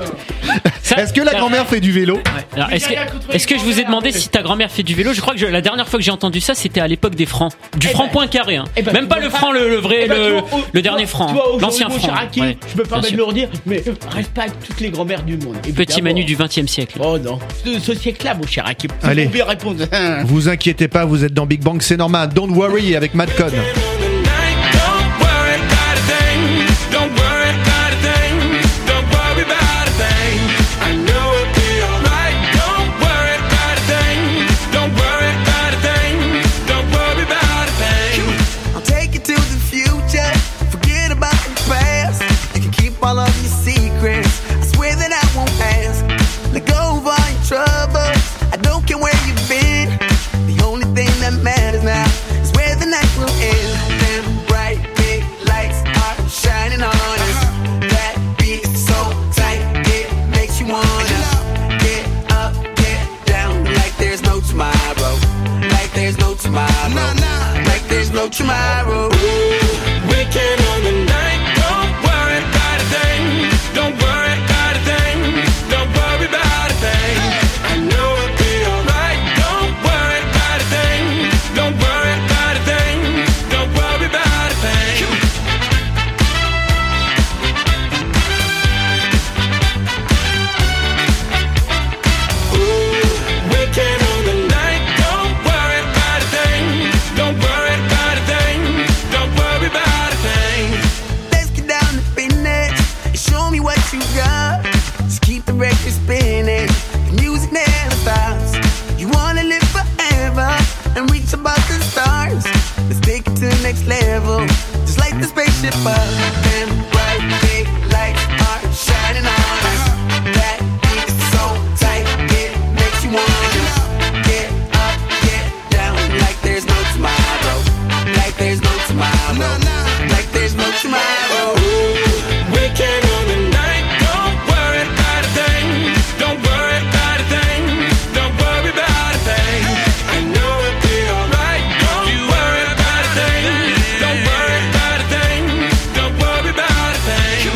Est-ce que la grand-mère fait du vélo? Alors, est-ce que, est-ce que je vous ai demandé si ta grand-mère fait du vélo? Je crois que je- la dernière fois que j'ai entendu ça, c'était à l'époque des francs. Du Eh franc ben, point carré. Hein. eh ben, Même tu pas vois le pas- franc, le, le vrai, Eh ben, le, tu vois, au- le tu dernier vois, franc. tu vois, aujourd'hui, L'ancien mon franc. cher Hakim, Ouais, je me permets bien de le redire, mais respecte toutes les grand-mères du monde. Petit évidemment. Manu du vingtième siècle. Oh non, de ce siècle-là, mon cher Hakim. C'est Allez. pour bien répondre. Vous inquiétez pas, vous êtes dans Big Bang, c'est normal. Don't worry avec Madcon. Don't worry about a thing. Don't worry about a thing. Don't worry about a thing. I know it'll be alright. Don't worry about a thing. Don't worry about a thing. Don't worry about a thing. I'll take you to the future. Forget about the past. You can keep all of your secrets. I swear that I won't ask. Let go of all your troubles. I don't care where you've been. The only thing that matters now is where the night will end. Them bright big lights are shining on us. That beat is so tight, it makes you wanna get up, get down like there's no tomorrow. Like there's no tomorrow. Like there's no tomorrow. Weekend on the night. Don't worry about a thing. Don't worry about a thing. Don't worry about a thing. I know it'll be alright. Don't worry about a thing. Don't worry about a thing. Don't worry about a thing. Weekend on the night. Don't worry about a thing. Don't worry about a thing. Don't worry about a thing. Let's get down to business and show me what you got. Just keep the record spinning. The music never stops. You wanna live forever and reach above the stars. Let's take it to the next level. Just like the spaceship up. Them bright big lights are shining on us. That beat is so tight, it makes you wanna get up, get down like there's no tomorrow. Like there's no tomorrow. Like there's no tomorrow. Weekend on the night. Don't worry about a thing. Don't worry about a thing. Don't worry about a thing. I know it'll be alright. Don't worry about a thing. Don't worry about a thing. Don't worry about a thing.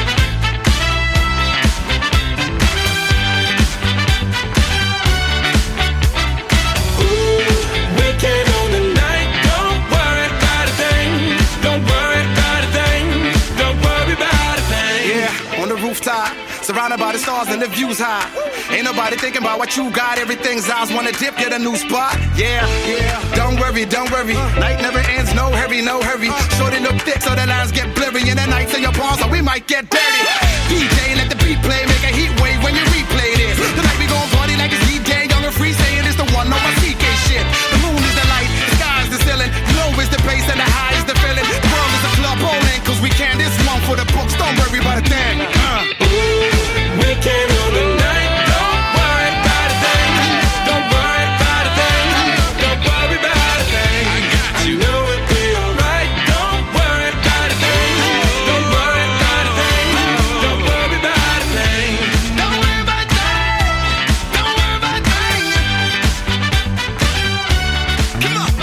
Weekend on the night. Don't worry about a thing. Don't worry about a thing. Don't worry about a thing. Yeah, on the rooftop, surrounded by the stars and the views high. Ain't nobody thinking about what you got. Everything's eyes wanna dip, get a new spot. Yeah, yeah. Don't worry, don't worry. Night never ends, no hurry, no hurry. Shorty look thick, so the lines get blurry. And the nights in your palms, so we might get dirty. D J, let the beat play, make a heat wave when you replay this. Tonight we gon' party like it's D-Day, young and free, saying it's the one, no my C K shit. The moon is the light, the sky is the ceiling. Low is the bass and the high is the feeling. The world is a club bowling, cause we can. This one for the books, don't worry about a thing. Uh. Weekend on the night. Don't worry about a thing. Don't worry about a thing. Don't worry about a thing. I got you. I know it'll be alright. Don't worry about a thing. Don't worry about a thing. Don't worry about a thing. Don't worry about a thing. Don't worry about a thing. Come on.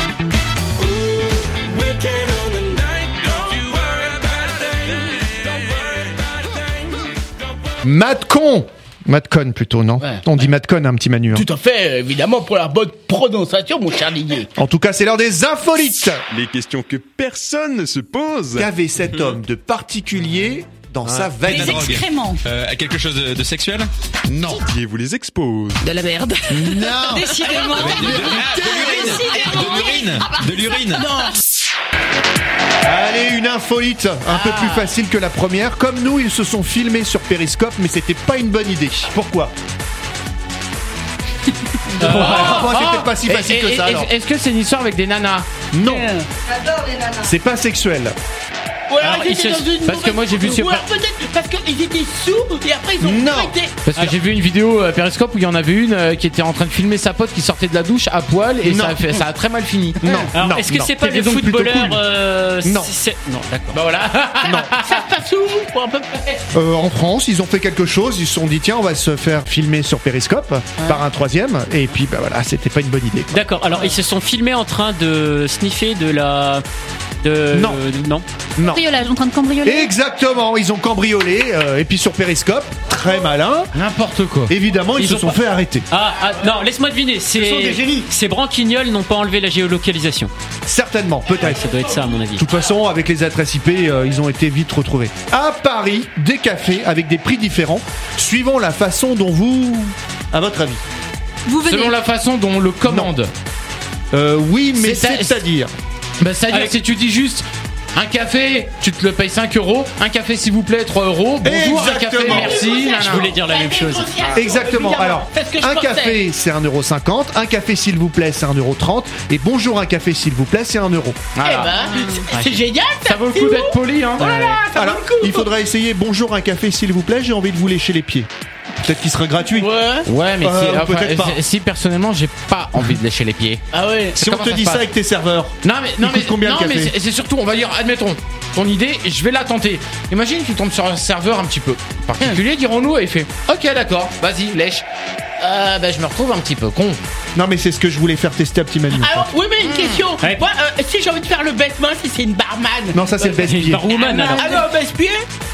Weekend on the night. Don't you worry about a thing. Don't worry about a thing. Don't worry. Madcon Madcon plutôt, non? Ouais. On dit Madcon, un petit Manu. hein. Tout à fait, évidemment, pour la bonne prononciation, mon cher Didier. En tout cas, c'est l'heure des infolites. Les questions que personne ne se pose. Qu'avait cet homme de particulier dans sa La valise? drogue. Excréments. Euh, à quelque chose de, de sexuel? Non. Qui vous les expose. De la merde. Non. Décidément. Avec de, de- ah, de l'urine. De l'urine. De l'urine. Allez, une infolite un peu plus facile que la première. Comme nous, ils se sont filmés sur Periscope, mais c'était pas une bonne idée. Pourquoi? Euh, Moi, c'était oh, pas si facile et- que et- ça, et- alors. Est-ce que c'est une histoire avec des nanas? Non, J'adore les nanas. c'est pas sexuel. Ouais, Alors, ils ils étaient se- dans une parce que moi, j'ai vu sur- Ou alors peut-être parce qu'ils étaient sous et après ils ont Non. pété. Parce que j'ai vu une vidéo euh, Periscope où il y en avait une euh, qui était en train de filmer sa pote qui sortait de la douche à poil et Non. ça a, fait, ça a très mal fini. Non, Alors, non, est-ce que non. c'est pas Des les raisons plutôt footballeurs cool. euh, Non. c'est- Non, d'accord. Bah voilà. Ça se passe où pour à peu près Euh, en France, ils ont fait quelque chose. Ils se sont dit tiens, on va se faire filmer sur Periscope par un troisième. Et puis bah voilà, c'était pas une bonne idée. quoi. D'accord. Alors, ils se sont filmés en train de sniffer de la de de Non. euh, non. Non. Cambriolage, en train de cambrioler. Exactement, ils ont cambriolé, euh, et puis sur Periscope, très malin, N'importe quoi. évidemment, ils, Ils se ont sont pas- fait arrêter. Ah, ah, non, laisse-moi deviner. C'est sont des génies. Ces branquignoles n'ont pas enlevé la géolocalisation. Certainement, Ouais, peut-être. ça doit être ça à mon avis. De toute façon, avec les adresses I P, euh, ils ont été vite retrouvés. À Paris, des cafés avec des prix différents, suivant la façon dont vous... À votre avis Vous venez. Selon la façon dont on le commande. euh, Oui, mais C'est- c'est-à-dire... Bah, c'est-à-dire Avec- si tu dis juste un café, tu te le payes cinq euros. Un café, s'il vous plaît, trois euros. Bonjour, un café, Exactement. merci. nanana. Je voulais dire la même chose. Exactement. Évidemment, Alors, c'est ce que je un pensais. café, c'est un euro cinquante. Un café, s'il vous plaît, c'est un euro trente. Et bonjour, un café, s'il vous plaît, c'est un euro. Eh Voilà. ben, c'est- c'est génial. Ça vaut le coup d'être poli, hein. Ça Alors, vaut le coup. il faudra essayer bonjour, un café, s'il vous plaît, j'ai envie de vous lécher les pieds. Peut-être qu'il sera gratuit. Ouais. Ouais, mais Euh, si, enfin, peut-être pas. si- si personnellement, j'ai pas envie de lécher les pieds. Ah ouais. Si on Comment te ça dit se ça passe avec tes serveurs, Non mais non coûte mais combien, non le mais café c'est- c'est surtout on va dire admettons ton idée et je vais la tenter. Imagine tu tombes sur un serveur un petit peu particulier dirons-nous et il fait OK d'accord vas-y lèche. Euh, bah je me retrouve un petit peu con. non mais c'est ce que je voulais faire tester à Petit Manu. Alors, oui, mais une question. Ouais. Moi, euh, si j'ai envie de faire le best-man, si c'est une barman. Non, ça c'est le best Une pied. barwoman alors. Ah non, best-pied.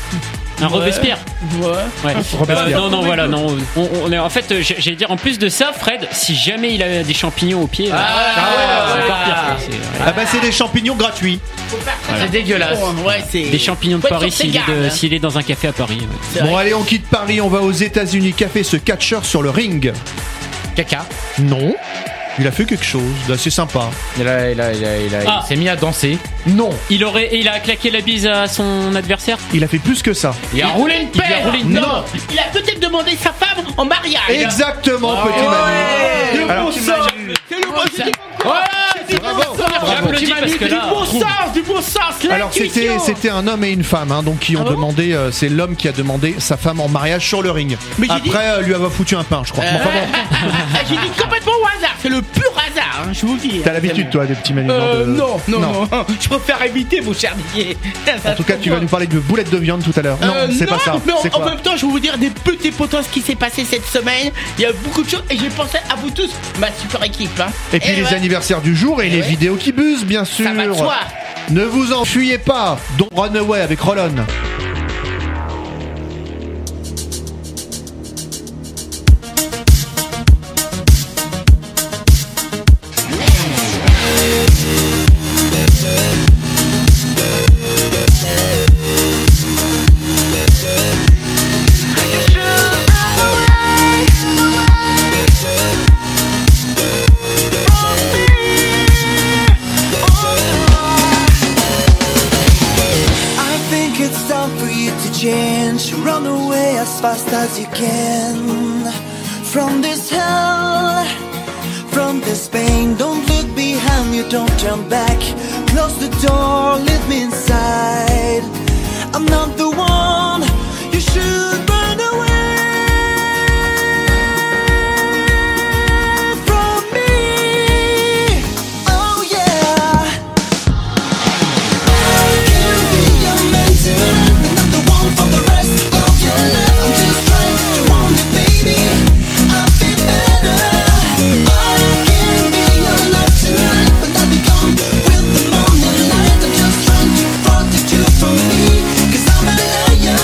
Un Robespierre. Ouais. Ouais. Robespierre. Euh, non, non, voilà, non. On, on est, en fait, euh, j'ai- j'allais dire, en plus de ça, Fred, si jamais il a des champignons au pied, là, Ah ouais, c'est ouais, encore ouais. pire, quoi. C'est- ouais. Ah bah c'est des champignons gratuits. C'est dégueulasse. Ouais, c'est. Des champignons de Faut être Paris sur ses s'il est, de- gardes, hein. s'il est dans un café à Paris. ouais. C'est Bon vrai. allez, on quitte Paris, on va aux États-Unis. Café ce catcheur sur le ring. Caca. Non. Il a fait quelque chose d'assez sympa. Il a, il a, il a, il a- Ah. il s'est mis à danser. Non. Il aurait, il a claqué la bise à son adversaire. Il a fait plus que ça. Il a roulé une Il lui a paire. roulé une- Non. Il a peut-être demandé sa femme en mariage. Exactement, petit Manu. Le Alors, bon sens. C'est le bon sens. Voilà, C'est du bon sens. J'applaudis parce que Du là, bon sens, du bon sens. Alors c'était l'intuition. c'était un homme et une femme hein, donc qui ont Ah bon demandé euh, c'est l'homme qui a demandé sa femme en mariage sur le ring. Mais j'ai dit- Après euh, lui avoir foutu un pain je crois. Euh, Enfin bon, ah, j'ai dit complètement au hasard. C'est le pur hasard, hein, je vous le dis. t'as l'habitude toi des petits Manu Euh, de- non, non, non, Je préfère éviter vos charniers. En tout cas tu vas nous parler de boulettes de viande tout à l'heure. Non Euh, c'est pas ça. Mais en, C'est en quoi même temps, je vais vous dire des petits potos qui s'est passé cette semaine. Il y a beaucoup de choses et j'ai pensé à vous tous, ma super équipe. Hein. Et puis les ouais, anniversaires du jour et Eh les ouais. vidéos qui buzzent bien sûr. ça va de soi. Ne vous enfuyez pas. Don't Run Away avec Rollon. I think it's time for you to change. Run away as fast as you can from this hell, from this pain. Don't look behind you, don't turn back. Close the door, leave me inside. I'm not the one you should run away from me. Oh yeah. I can be your mentor, but not the one for the rest of your life. I'm just trying to warn you, baby. I'll be better. I can be your life tonight, but I'll be gone with the morning light. I'm just trying to protect you from me, 'cause I'm a liar.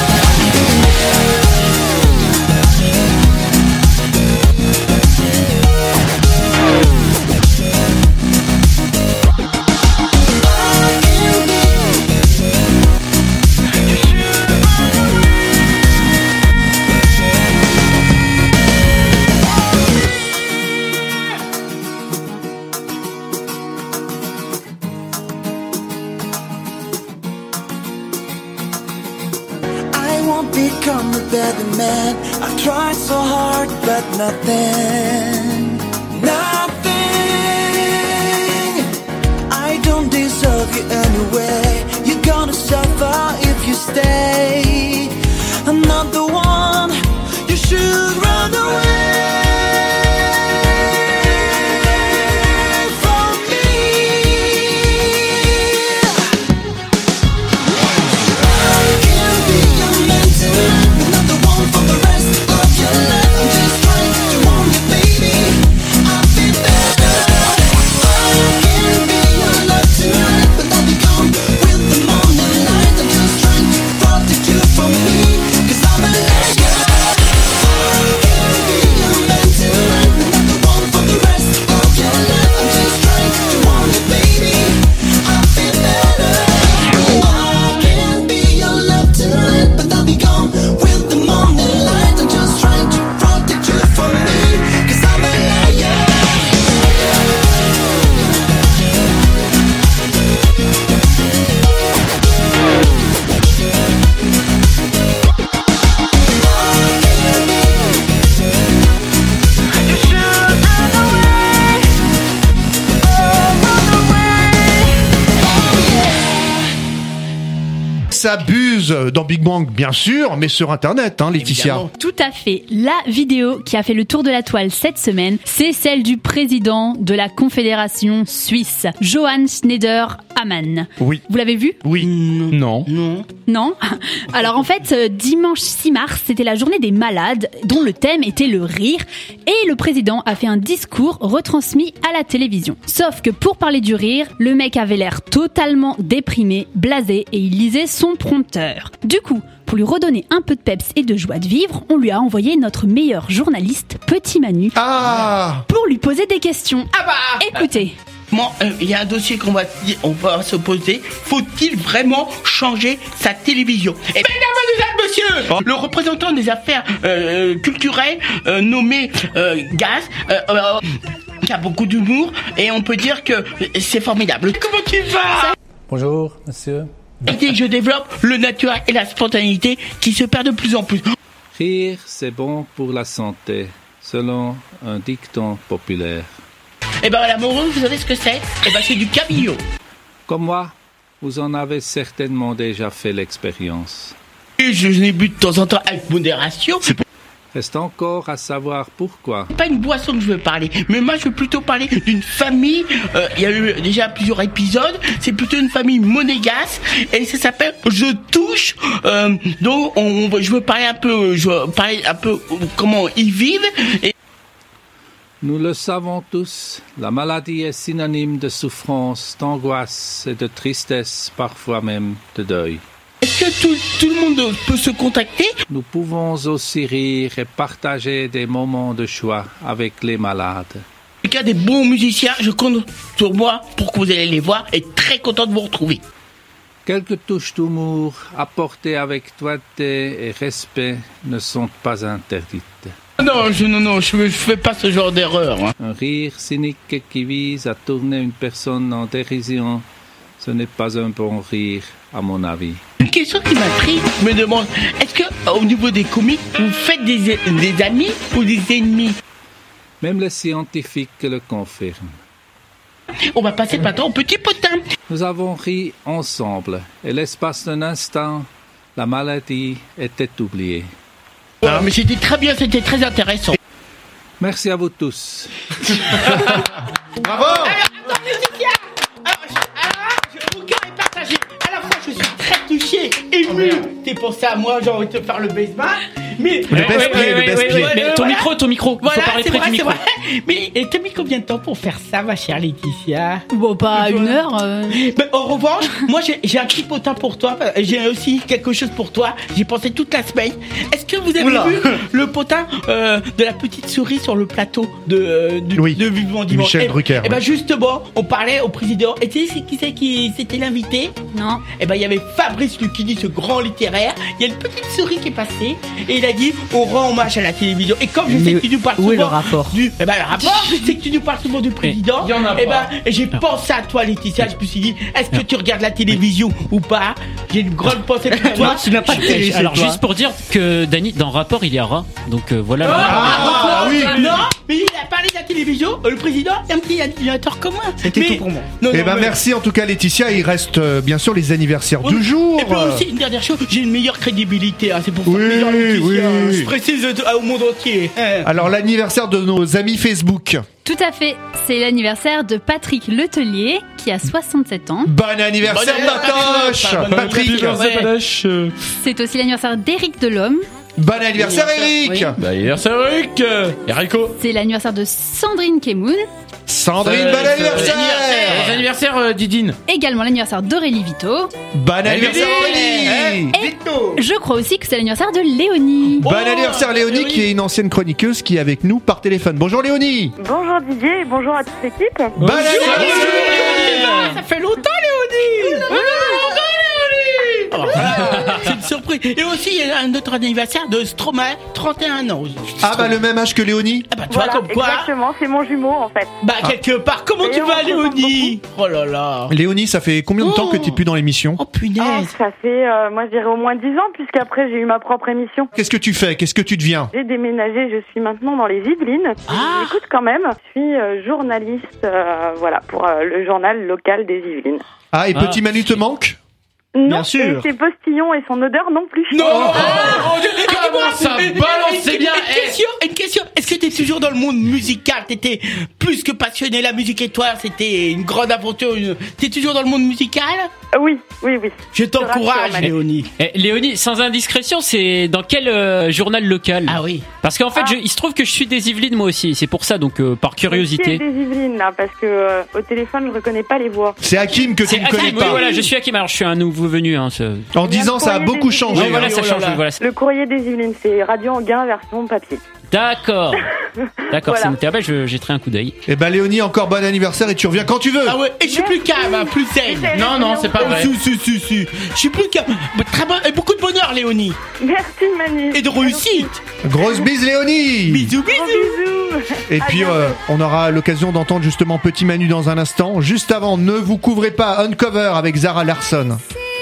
I won't become a better man. I've tried so hard, but nothing. Nothing. I don't deserve you anyway. You're gonna suffer if you stay. I'm not the one you should run away from me. I can be your mentor, but not the one for the rest of your life. I'm just trying to warn you, baby. I'll be better. I can be your love tonight, but I'll be gone s'abuse dans Big Bang, bien sûr, mais sur Internet, hein, Laetitia. Évidemment. Tout à fait. La vidéo qui a fait le tour de la toile cette semaine, c'est celle du président de la Confédération suisse, Johann Schneider-Ammann. Oui. Vous l'avez vu ? Oui. Non. Non. Non. Alors en fait, euh, dimanche six mars, c'était la journée des malades, dont le thème était le rire, et le président a fait un discours retransmis à la télévision. Sauf que pour parler du rire, le mec avait l'air totalement déprimé, blasé, et il lisait son prompteur. Du coup, pour lui redonner un peu de peps et de joie de vivre, on lui a envoyé notre meilleur journaliste, Petit Manu, Ah pour lui poser des questions. Ah bah Écoutez. Bon, il euh, y a un dossier qu'on va, on va se poser. Faut-il vraiment changer sa télévision ? Et mesdames, monsieur, le représentant des affaires euh, culturelles euh, nommé euh, Gaz, euh, euh, qui a beaucoup d'humour, et on peut dire que c'est formidable. Comment tu vas ? Bonjour, monsieur. Et dès que je développe le naturel et la spontanéité qui se perd de plus en plus. Rire, c'est bon pour la santé, selon un dicton populaire. Eh ben l'amoureux, vous savez ce que c'est ? Eh ben c'est du cabillaud. Comme moi, vous en avez certainement déjà fait l'expérience. Et je l'ai bu de temps en temps avec modération. Reste encore à savoir pourquoi. C'est pas une boisson que je veux parler, mais moi je veux plutôt parler d'une famille. Euh, il y a eu déjà plusieurs épisodes. C'est plutôt une famille monégasque et ça s'appelle Je touche. Euh, donc on, on, je veux parler un peu, je veux parler un peu comment ils vivent. Et Nous le savons tous, la maladie est synonyme de souffrance, d'angoisse et de tristesse, parfois même de deuil. Est-ce que tout, tout le monde peut se contacter ? Nous pouvons aussi rire et partager des moments de joie avec les malades. Il y a des bons musiciens, je compte sur moi pour que vous allez les voir et très content de vous retrouver. Quelques touches d'humour apportées avec doigté et respect ne sont pas interdites. Non, je, non, non, je ne fais pas ce genre d'erreur. Hein. Un rire cynique qui vise à tourner une personne en dérision, ce n'est pas un bon rire, à mon avis. Une question qui m'intrigue, je me demande, est-ce que au niveau des comiques, vous faites des, des amis ou des ennemis ? Même les scientifiques le confirment. On va passer maintenant au petit potin. Nous avons ri ensemble, et l'espace d'un instant, la maladie était oubliée. Ah, mais c'était très bien, c'était très intéressant. Merci à vous tous. Bravo. Alors, attendez, Cynthia. Alors, je- alors, je- mon cœur est partagé. À la fois, je suis très touché, ému. T'es pensé à moi, j'ai envie de te faire le baseman. Mais Le best play, le best play. Mais ton micro, ton micro. Il faut Voilà, parler c'est près vrai, du c'est micro. vrai. Mais et t'as mis combien de temps pour faire ça, ma chère Laetitia ? Bon, pas une heure. euh. Mais en revanche, moi j'ai j'ai un petit potin pour toi. J'ai aussi quelque chose pour toi. J'y pensé toute la semaine. Est-ce que vous avez Oula. vu le potin euh, de la petite souris sur le plateau de euh, du- Oui. de Vivement Dimanche ? Michel Eh- Drucker, Eh ben ouais. justement, on parlait au président. Et tu sais qui c'est qui c'était l'invité ? Non. Eh ben il y avait Fabrice Lucchini, ce grand littéraire. Il y a une petite souris qui est passée et il a dit on rend hommage à la télévision. Et comme je sais Mais que tu nous parles où est souvent le rapport du, eh ben le rapport, c'est que tu nous parles souvent du président. Il y en a Eh pas. ben j'ai pensé à toi, Laetitia. Je me suis dit, est-ce que tu regardes la télévision ou pas ? J'ai une grande pensée pour toi. Toi, tu n'as pas de télé chez Alors toi. juste pour dire que Dany, dans Rapport, il y a rat. Donc euh, voilà. Ah, oui. Non, mais il a parlé de la télévision. Le président, c'est un petit animateur comme moi. C'était Mais- tout pour moi. Non, Eh non, ben mais- merci en tout cas Laetitia, il reste euh, bien sûr les anniversaires du jour. Et puis aussi, une dernière chose, j'ai une meilleure crédibilité. Hein, c'est pour Oui, faire plaisir à Laetitia, oui. hein. Je précise euh, au monde entier. hein. Alors l'anniversaire de nos amis Facebook. Tout à fait. C'est l'anniversaire de Patrick Letelier, qui a soixante-sept ans. Bon anniversaire Bon anniversaire, Patoche, Bon Patrick. anniversaire, ouais. C'est aussi l'anniversaire d'Éric Delhomme. Bon anniversaire Eric. Oui. Bah, anniversaire Eric. Erico. C'est l'anniversaire de Sandrine Kemoun. Sandrine, Euh, bon euh, anniversaire. Bon anniversaire euh, Didine. Également l'anniversaire d'Aurélie Vito. Bon anniversaire Aurélie. Aurélie. Et je crois aussi que c'est l'anniversaire de Léonie. Bon anniversaire Léonie, Léonie. qui est une ancienne chroniqueuse qui est avec nous par téléphone. Bonjour Léonie. Bonjour Didier et bonjour à toute l'équipe. Bon anniversaire. Ah, ça fait longtemps, Léonie. Ah, Léonie. Oh, voilà. C'est une surprise. Et aussi, il y a un autre anniversaire de Stromae, trente et un ans. Ah bah le même âge que Léonie. Ah bah tu Voilà, vois comme quoi. exactement, c'est mon jumeau en fait. Bah quelque part. Comment Et tu on vas, se ressemble Léonie? Oh là là. Léonie, ça fait combien de temps que t'es plus dans l'émission? Oh punaise. Ah, ça fait, euh, moi je dirais au moins dix ans, puisqu'après j'ai eu ma propre émission. Qu'est-ce que tu fais? Qu'est-ce que tu deviens? J'ai déménagé, je suis maintenant dans les Yvelines. Ah. J'écoute quand même. Je suis euh, journaliste, euh, voilà, pour euh, le journal local des Yvelines. Ah, et Ah. Petit Manu te manque? Non, Bien sûr. et ses postillons et son odeur non plus. Non. Oh, Oh, Dieu. comment ça Une- balance, une- c'est bien, Une eh. question, une question. Est-ce que t'es toujours dans le monde musical? T'étais plus que passionné, la musique et toi, c'était une grande aventure. Une... T'es toujours dans le monde musical? Oui, oui, oui. Je t'encourage, rassure, Léonie. Eh, Léonie, sans indiscrétion, c'est dans quel euh, journal local? Ah oui. Parce qu'en fait, Ah. je- il se trouve que je suis des Yvelines moi aussi. C'est pour ça, donc euh, par Qui est curiosité. des Yvelines, là, parce que euh, au téléphone, je reconnais pas les voix. C'est Hakim que tu C'est ne connais Hakim, pas. oui, voilà, je suis Hakim. Alors, je suis un nouveau venu. Hein, ce- En dix ans, ça a Courrier beaucoup des changé. Oui, voilà, hein. ça oh là change. là. oui, voilà. Le courrier des Yvelines, c'est Radio Anguin version papier. D'accord. D'accord, Voilà. c'est noté. Ah bah, je jetterai un coup d'œil. Eh ben Léonie, encore bon anniversaire et tu reviens quand tu veux. Ah ouais, et je suis plus calme, hein, plus zen. Non, non, c'est pas Oh, vrai. si, si, si, si. Je suis plus calme. Très bon, et beaucoup de bonheur, Léonie. Merci Manu. Et de réussite. Grosse bise Léonie. Bisous, Gros bisous. bisous. Et À puis bientôt. euh, on aura l'occasion d'entendre justement Petit Manu dans un instant. Juste avant, ne vous couvrez pas, Uncover avec Zara Larsson.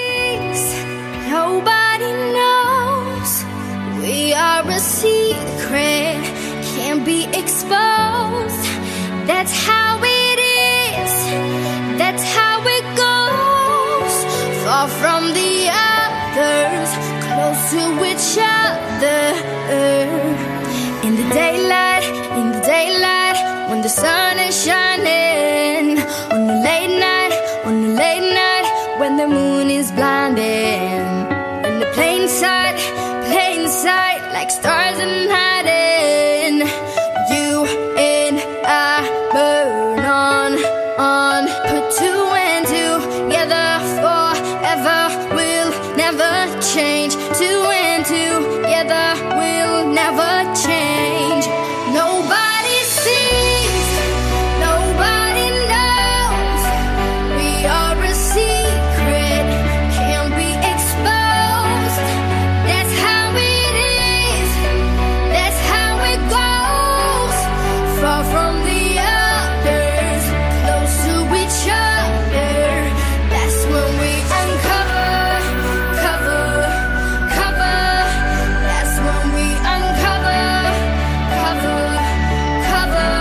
Nobody knows we are a secret, can't be exposed. That's how it is, that's how it goes. Far from the others, close to each other. In the daylight, in the daylight, when the sun is shining. On the late night, on the late night, when the moon is blinding. In the plain sight, plain sight, like stars in hiding. You and I burn on, on. Put two and two together forever. We'll never change. Two and two together. We'll never change. Nobody sees, nobody knows. We are a secret, can't be exposed. That's how it is, that's how it goes. Far from the others, close to each other. That's when we uncover, cover, cover. That's when we uncover, cover, cover.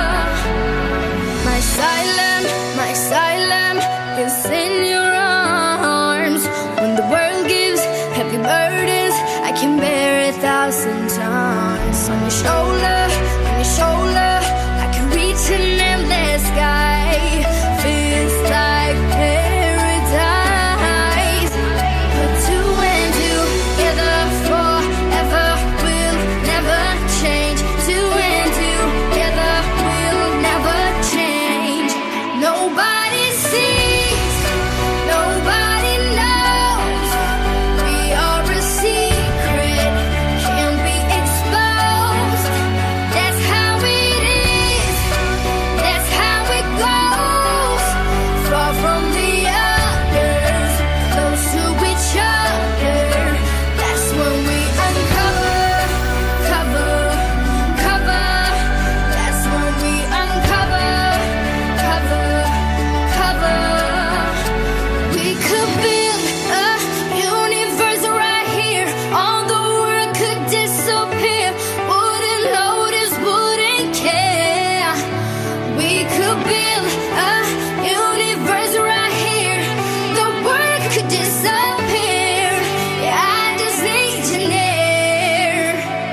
My asylum, my asylum is in your arms. When the world gives heavy burdens, I can bear a thousand times. On your shoulder, on your shoulder, I can reach an endless sky. Feels like paradise. Put two and two together forever. We'll never change. Two and two together. We'll never change. Nobody sees, nobody knows. We are a secret, can't be exposed. That's how it is, that's how it goes. Far from the others, close to each other. That's when we uncover, cover, cover. That's when we uncover, cover, cover. We could build a universe right here. All the world could disappear. Wouldn't notice, wouldn't care. We could build a universe right here. The world could disappear. Yeah, I just need you near.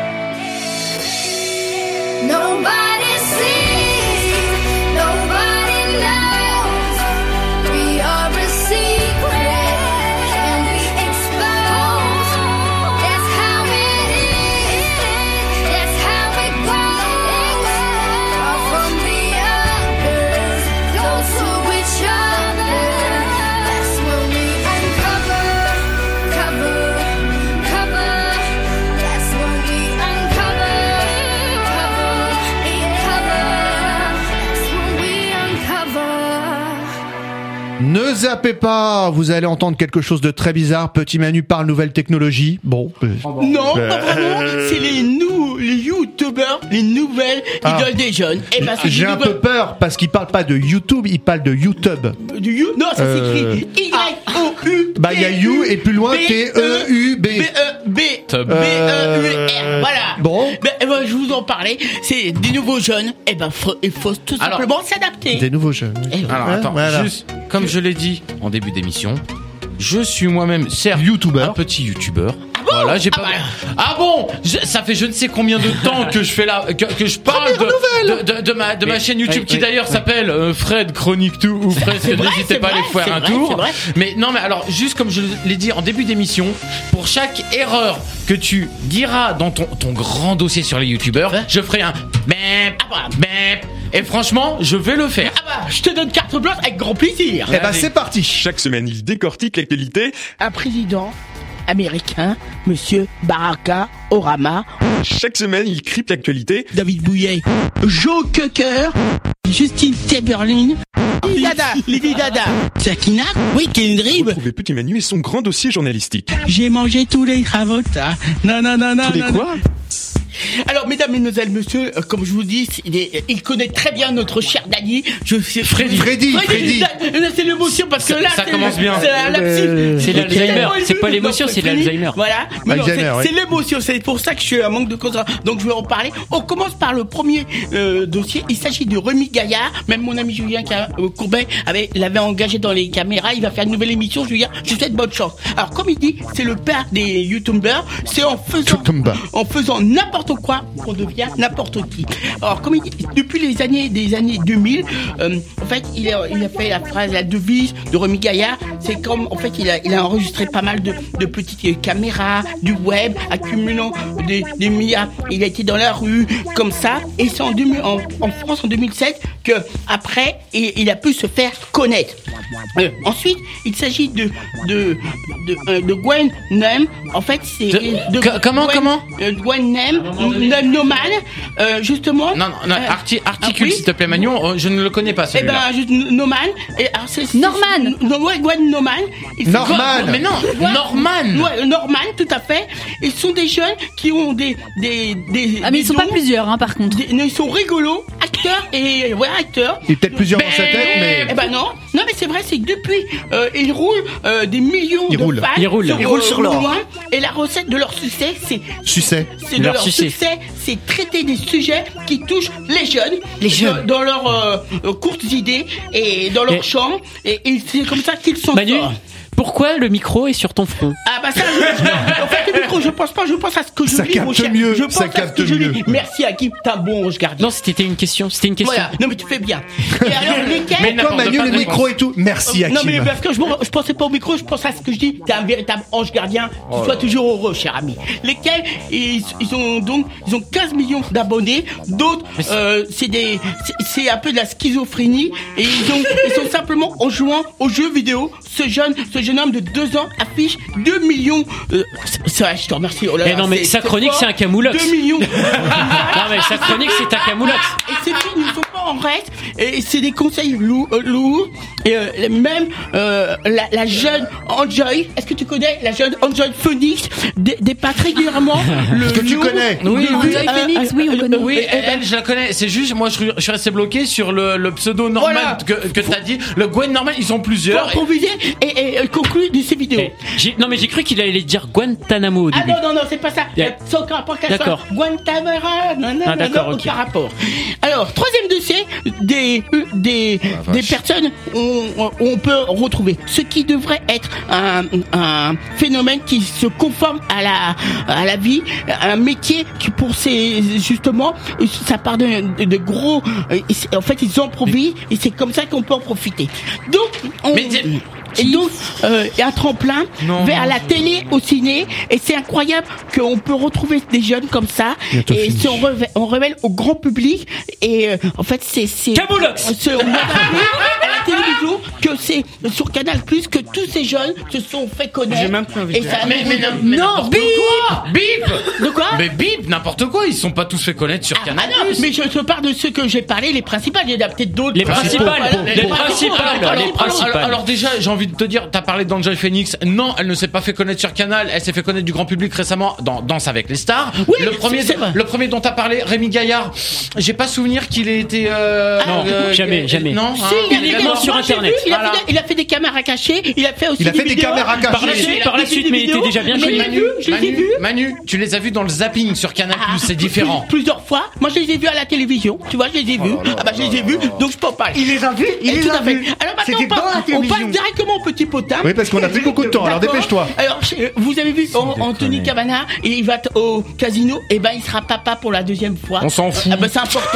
Nobody sees, nobody knows. We are a secret, can't be exposed. That's how it is, that's how it goes. Far from the others, close to each other. That's when we uncover, cover, cover. That's when we uncover, cover, cover. That's when we uncover. Ne zappez pas, vous allez entendre quelque chose de très bizarre. Petit Manu parle nouvelle technologie. Bon. euh, Non, euh, pas vraiment. C'est les nou, les youtubeurs, les nouvelles Ah. idoles des jeunes. Et ben, c'est J'ai des un peu nouvelles- peur parce qu'il parle pas de YouTube, il parle de YouTube. Du you, non, ça Euh, s'écrit Y O U. Bah il y a You et plus loin T E U B. B E B Tub. B E U R. Voilà. Bon. Ben, eh ben, je vous en parlais. C'est des nouveaux jeunes. Et ben, faut- il faut tout Alors, simplement s'adapter. Des nouveaux jeux. Et Alors Ouais, attends, voilà. juste comme je l'ai dit en début d'émission, je suis moi-même, certes, YouTuber. un petit youtubeur. Voilà, j'ai pas. Ah bon, je- ça fait je ne sais combien de temps que je fais la, que, que je parle de, de, de, de ma, de ma Mais- chaîne YouTube oui, qui oui, d'ailleurs oui. s'appelle euh, Fred Chronique Tout ou presque. c'est vrai, N'hésitez c'est pas à aller vrai, faire un c'est vrai, tour. c'est vrai. Mais non, mais alors juste comme je l'ai dit en début d'émission, pour chaque erreur que tu diras dans ton ton grand dossier sur les youtubeurs, je ferai un bip bip. Et franchement, je vais le faire. Ah bah, je te donne carte blanche avec grand plaisir. Eh ben, c'est parti. Chaque semaine, il décortique l'actualité. Un président américain, Monsieur Baraka Obama, Chaque semaine, il crypte l'actualité. David Bouillet, Joe Cocker, Justine Timberlake, Lady Dada, Lady Dada, Sakina, oui, Kendrick. Retrouvez Petit Manu et son grand dossier journalistique. J'ai mangé tous les cravotas. Non, non, non, non. Tous les non, quoi non. Alors, mesdames, mesdemoiselles, monsieur, euh, comme je vous dis, il, est- il connaît très bien notre cher Dany. Je sais, Freddy. Freddy, Freddy. Là, là, c'est l'émotion parce que Ça- là, ça c'est- commence bien. C'est la- la Euh, psy- c'est l'Alzheimer. Non, C'est pas l'émotion, c'est Freddy, l'Alzheimer. Voilà. Mais non, Alzheimer, c'est oui. c'est l'émotion. C'est pour ça que je suis un manque de concentration. Donc, je vais en parler. On commence par le premier euh, dossier. Il s'agit de Rémi Gaillard. Même mon ami Julien euh, Courbet avait, l'avait engagé dans les caméras. Il va faire une nouvelle émission. Julien, je vous souhaite bonne chance. Alors, comme il dit, c'est le père des youtubeurs. C'est en faisant, Youtubeur. en faisant n'importe quoi qu'on devient n'importe qui. Alors, comme il dit, depuis les années des années deux mille, euh, en fait, il a, il a fait la phrase, la devise de Rémi Gaillard. C'est comme, en fait, il a, il a enregistré pas mal de, de petites euh, caméras, du web, accumulant des, des milliards. Il a été dans la rue, comme ça. Et c'est en, deux mille en, en France, en deux mille sept, que après, il, il a pu se faire connaître. Euh, ensuite, il s'agit de de de, euh, de Gwen Nem. En fait, c'est De- de co- comment, Gwen- comment euh, Gwen Nem, Nem Noman, euh, justement. Non, non, non, Euh, arti- articule ah, oui. s'il te plaît, Magnon. euh, Je ne le connais pas Eh celui-là. ben, juste Noman. Et alors, c'est, c'est- Norman. c'est- non, ouais, Gwen Norman. Ils sont- Norman. Mais non, Ouais. Norman. Ouais, Norman, tout à fait. Ils sont des jeunes qui ont des des des. Ah mais ils des sont pas dons, plusieurs hein par contre. des- non, ils sont rigolos, acteurs et ouais, acteurs. Il y a peut-être plusieurs dans sa tête, mais. Eh ben non, non mais c'est vrai, c'est que depuis euh, ils roulent euh, des millions Ils de roulent. fans Ils roulent. sur, Ils roulent euh, sur l'or. loin. Et la recette de leur succès, c'est Succès. c'est de Leur leur succès. succès, c'est traiter des sujets qui touchent les jeunes, Les jeunes. dans, dans leurs euh, euh, courtes idées et dans leur Et- chambre. Et, et c'est comme ça qu'ils s'en Manu, sortent. pourquoi le micro est sur ton front? Ah bah ça, je, je- en fait le micro, je pense pas, je pense à ce que je Ça lis, mon capte cher. mieux, Je pense ça à ce capte que je mieux. lis. Merci Hakim, t'es un bon ange gardien. Non, c'était une question. C'était une question. Voilà, non mais tu fais bien. Et alors lesquels Mais Toi, n'apporte Manu, pas le de micro et tout. Merci, Hakim. Non mais parce que je, me- je pensais pas au micro, je pense à ce que je dis. T'es un véritable ange gardien. Oh Tu sois toujours heureux, cher ami. Lesquels ils, ils ont donc ils ont quinze millions d'abonnés. D'autres euh, c'est des c'est- c'est un peu de la schizophrénie et ils ont ils sont simplement en jouant aux jeux vidéo. Ce jeune ce jeune homme de deux ans affiche deux millions. Euh, c'est- c'est vrai, je te remercie. Oh là Eh là, non, mais c'est- sa c'est chronique, fort. c'est un camoulox. deux millions. Non, mais sa chronique, c'est un camoulox. Et ces filles ne sont pas en reste. Et c'est des conseils lou- euh, lourds. Et euh, même euh, la, la jeune Enjoy, est-ce que tu connais la jeune Enjoy Phoenix dé- dépasse régulièrement le Est-ce que tu nombre connais de Oui, vues, oui. Enjoy euh, Phoenix, euh, oui, on euh, connaît. Oui, euh, elle, elle, je la connais. C'est juste, moi, je, je suis resté bloqué sur le, le pseudo Norman Voilà. que, que t'as dit. Le Gwen Norman, ils sont pour plusieurs. improviser et, et, et conclure de ces vidéos. Eh, j'ai- non, mais j'ai cru qu'il allait dire Guantanamo au Ah début. non, non, non, c'est pas ça. Yeah. C'est aucun rapport qu'à ça. D'accord. Guantanamera, non, non, Ah, non, d'accord, non, ok. aucun rapport. Alors, troisième dossier, des, euh, des, des personnes où on, où on peut retrouver ce qui devrait être un, un phénomène qui se conforme à la, à la vie, un métier qui pour ces, justement, ça part de, de, de gros, euh, en fait, ils improvisent et c'est comme ça qu'on peut en profiter. Donc, on, Mais dis- et donc, euh, il y a un tremplin Non, vers non, la je- télé, au ciné, et c'est incroyable qu'on peut retrouver des jeunes comme ça, Bientôt et fini. si on, révèle, on révèle au grand public, et euh, en fait c'est c'est Camoulox. c'est- on voit à la télévision que c'est sur Canal Plus que tous ces jeunes se sont fait connaître. J'ai même plus envie et de ça a Mais, mais, mené- mais non, n'importe bip quoi. Bip. De quoi Mais bip, n'importe quoi. Ils sont pas tous fait connaître sur Ah Canal+. non, mais je te parle de ceux que j'ai parlé, les principales, il y en a peut-être d'autres. Les principales, Voilà, les principales, Alors, les alors, principales. alors, alors déjà, j'ai envie de te dire, t'as parlé d'Enjoy Phoenix. Non, elle ne s'est pas fait connaître sur Canal. Elle s'est fait connaître du grand public récemment dans Danse avec les stars. Oui, le premier, c'est- c'est vrai. le premier dont t'as parlé, Rémi Gaillard. J'ai pas souvenir qu'il ait été. Euh, Ah, non, euh, jamais, euh, jamais. Non. Si, hein, il y a des évidemment. Uniquement sur Moi, j'ai Internet. vu, il, a Voilà. fait des, il a fait des caméras cachées, il a fait aussi Il a fait des vidéos. caméras cachées. Par la suite, par la suite, mais il était déjà bien Mais connu. je l'ai vu, je les ai Manu, vus. Manu, tu les as vus dans le zapping sur Canal+, c'est différent. Plusieurs fois. Moi, je les ai vus à la télévision. Tu vois, je les ai vus. Ah bah, je les ai vus, donc je peux en parler. Il les a vus, il Et les tout a à fait. vus. Alors maintenant, C'était on passe, dans la on télévision. passe directement au petit potin. Oui, parce qu'on a plus beaucoup de temps, alors D'accord. dépêche-toi. Alors, je- vous avez vu An- Anthony Cavana, il va t- au casino, et ben il sera papa pour la deuxième fois. On s'en fout. Ah ben c'est important.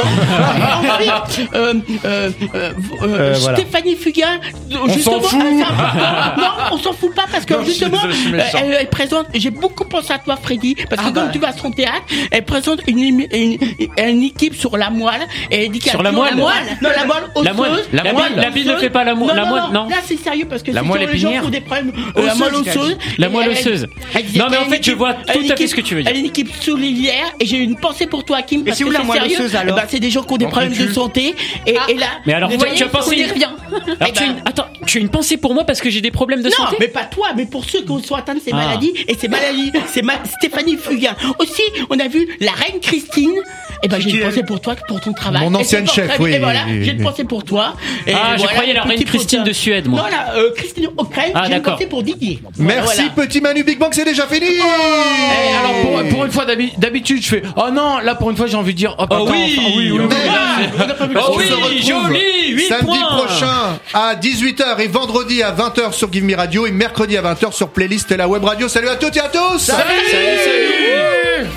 Ensuite, euh, euh, euh, euh, voilà. Stéphanie Fugain, On justement, s'en fout. euh, c'est important. Non, on s'en fout pas parce que Non, je suis justement, désolé, je suis euh, méchant. elle, elle présente. J'ai beaucoup pensé à toi, Freddy, parce que Ah quand bah. tu vas à son théâtre, elle présente une, émi- une, une équipe sur la moelle et elle dit qu'elle Sur la non, moelle. Non, la moelle osseuse. La moelle. La La moelle. bille- la bille ne fait pas la mo- Non, la non, moelle, non. non. Là, c'est sérieux parce que La c'est moelle sur les gens épinière. qui ont des problèmes. euh, La moelle osseuse. La Et moelle elle- osseuse. elle disait Non, mais qu'elle en a une fait, je équipe- vois elle a tout une à fait équipe- ce que tu veux dire. Elle est une équipe solidaire et j'ai une pensée pour toi, Kim. Parce c'est que où la moelle sérieux. osseuse, alors Eh ben, c'est des gens qui ont des Dans problèmes ton de cul. santé. Et, et là. Mais alors, vous tu- voyez, tu as pensé- on y revient. Alors, Eh tu as ben, une... Attends, tu as une pensée pour moi parce que j'ai des problèmes de non, santé? mais pas toi, mais pour ceux qui sont atteints de ces Ah. maladies. Et ces maladies, c'est ma- Stéphanie Fugain. Aussi, on a vu la reine Christine. Et ben, j'ai une pensée pour toi, pour ton travail. Mon Et c'est ancienne pour chef, ça- oui, Et voilà, oui, j'ai une oui. pensée pour toi. Et Ah, je voilà, croyais la reine petit Christine potin. de Suède, moi. Non, la euh, Christine O'Krent, Ah, j'ai une d'accord. pensée pour Didier. Merci, Voilà. petit Manu Big Bang, c'est déjà fini. Eh, alors pour, pour une fois d'habi- d'habitude je fais oh non là pour une fois j'ai envie de dire oh, putain, Oh oui, enfin, oui, oui, oui, Mais- là, c'est- on a pas vu le Oh film. oui, se retrouve joli, huit samedi points. prochain à dix-huit heures et vendredi à vingt heures sur Give Me Radio et mercredi à vingt heures sur Playlist et la web radio. Salut à toutes et à tous. Salut, salut, salut.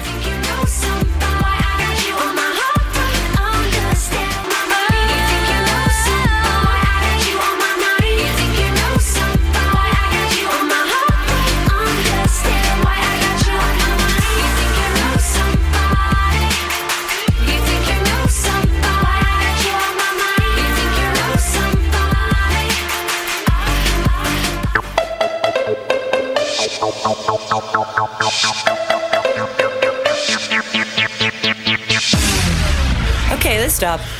Okay, let's stop.